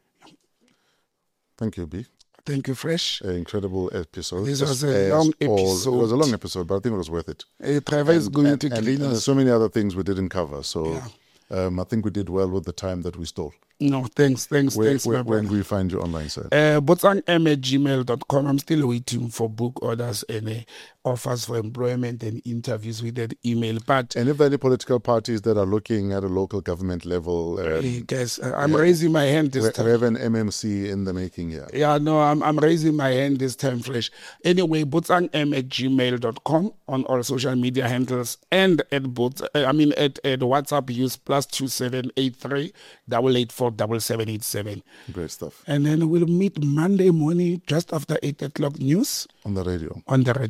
Thank you, B. Thank you, Fresh. An incredible episode. This was a long episode. It was a long episode, but I think it was worth it. Trevor is going to greet us. There's so many other things we didn't cover. So I think we did well with the time that we stole. No, thanks, my Where brother. can we find you online, sir? botsang@gmail.com. I'm still waiting for book orders and offers for employment and interviews with that email. But And if there are any political parties that are looking at a local government level, guys, I'm raising my hand this time. we have an MMC in the making here. Yeah, no, I'm raising my hand this time, Fresh. Anyway, botsang@gmail.com on all social media handles, and at WhatsApp, use +2783 884 7787. Great stuff. And then we'll meet Monday morning just after 8 o'clock news. On the radio.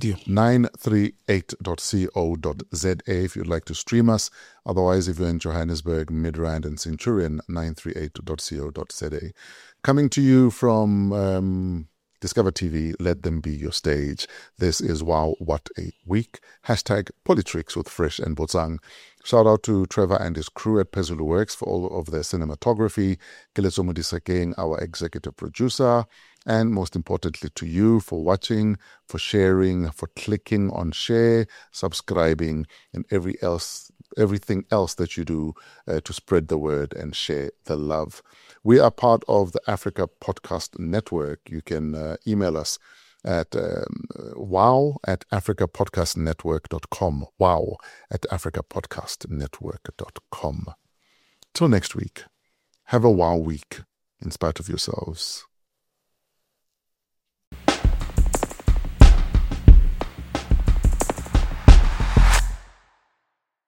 938.co.za if you'd like to stream us. Otherwise, if you're in Johannesburg, Midrand and Centurion, 938.co.za. Coming to you from Discover TV, let them be your stage. This is Wow, What a Week. #Politrix with Fresh and Botsang. Shout out to Trevor and his crew at Pezulu Works for all of their cinematography, Keletso Modisakeng, our executive producer, and most importantly to you for watching, for sharing, for clicking on share, subscribing, and everything else that you do to spread the word and share the love. We are part of the Africa Podcast Network. You can email us at wow@africapodcastnetwork.com. wow@africapodcastnetwork.com. Till next week, have a wow week in spite of yourselves.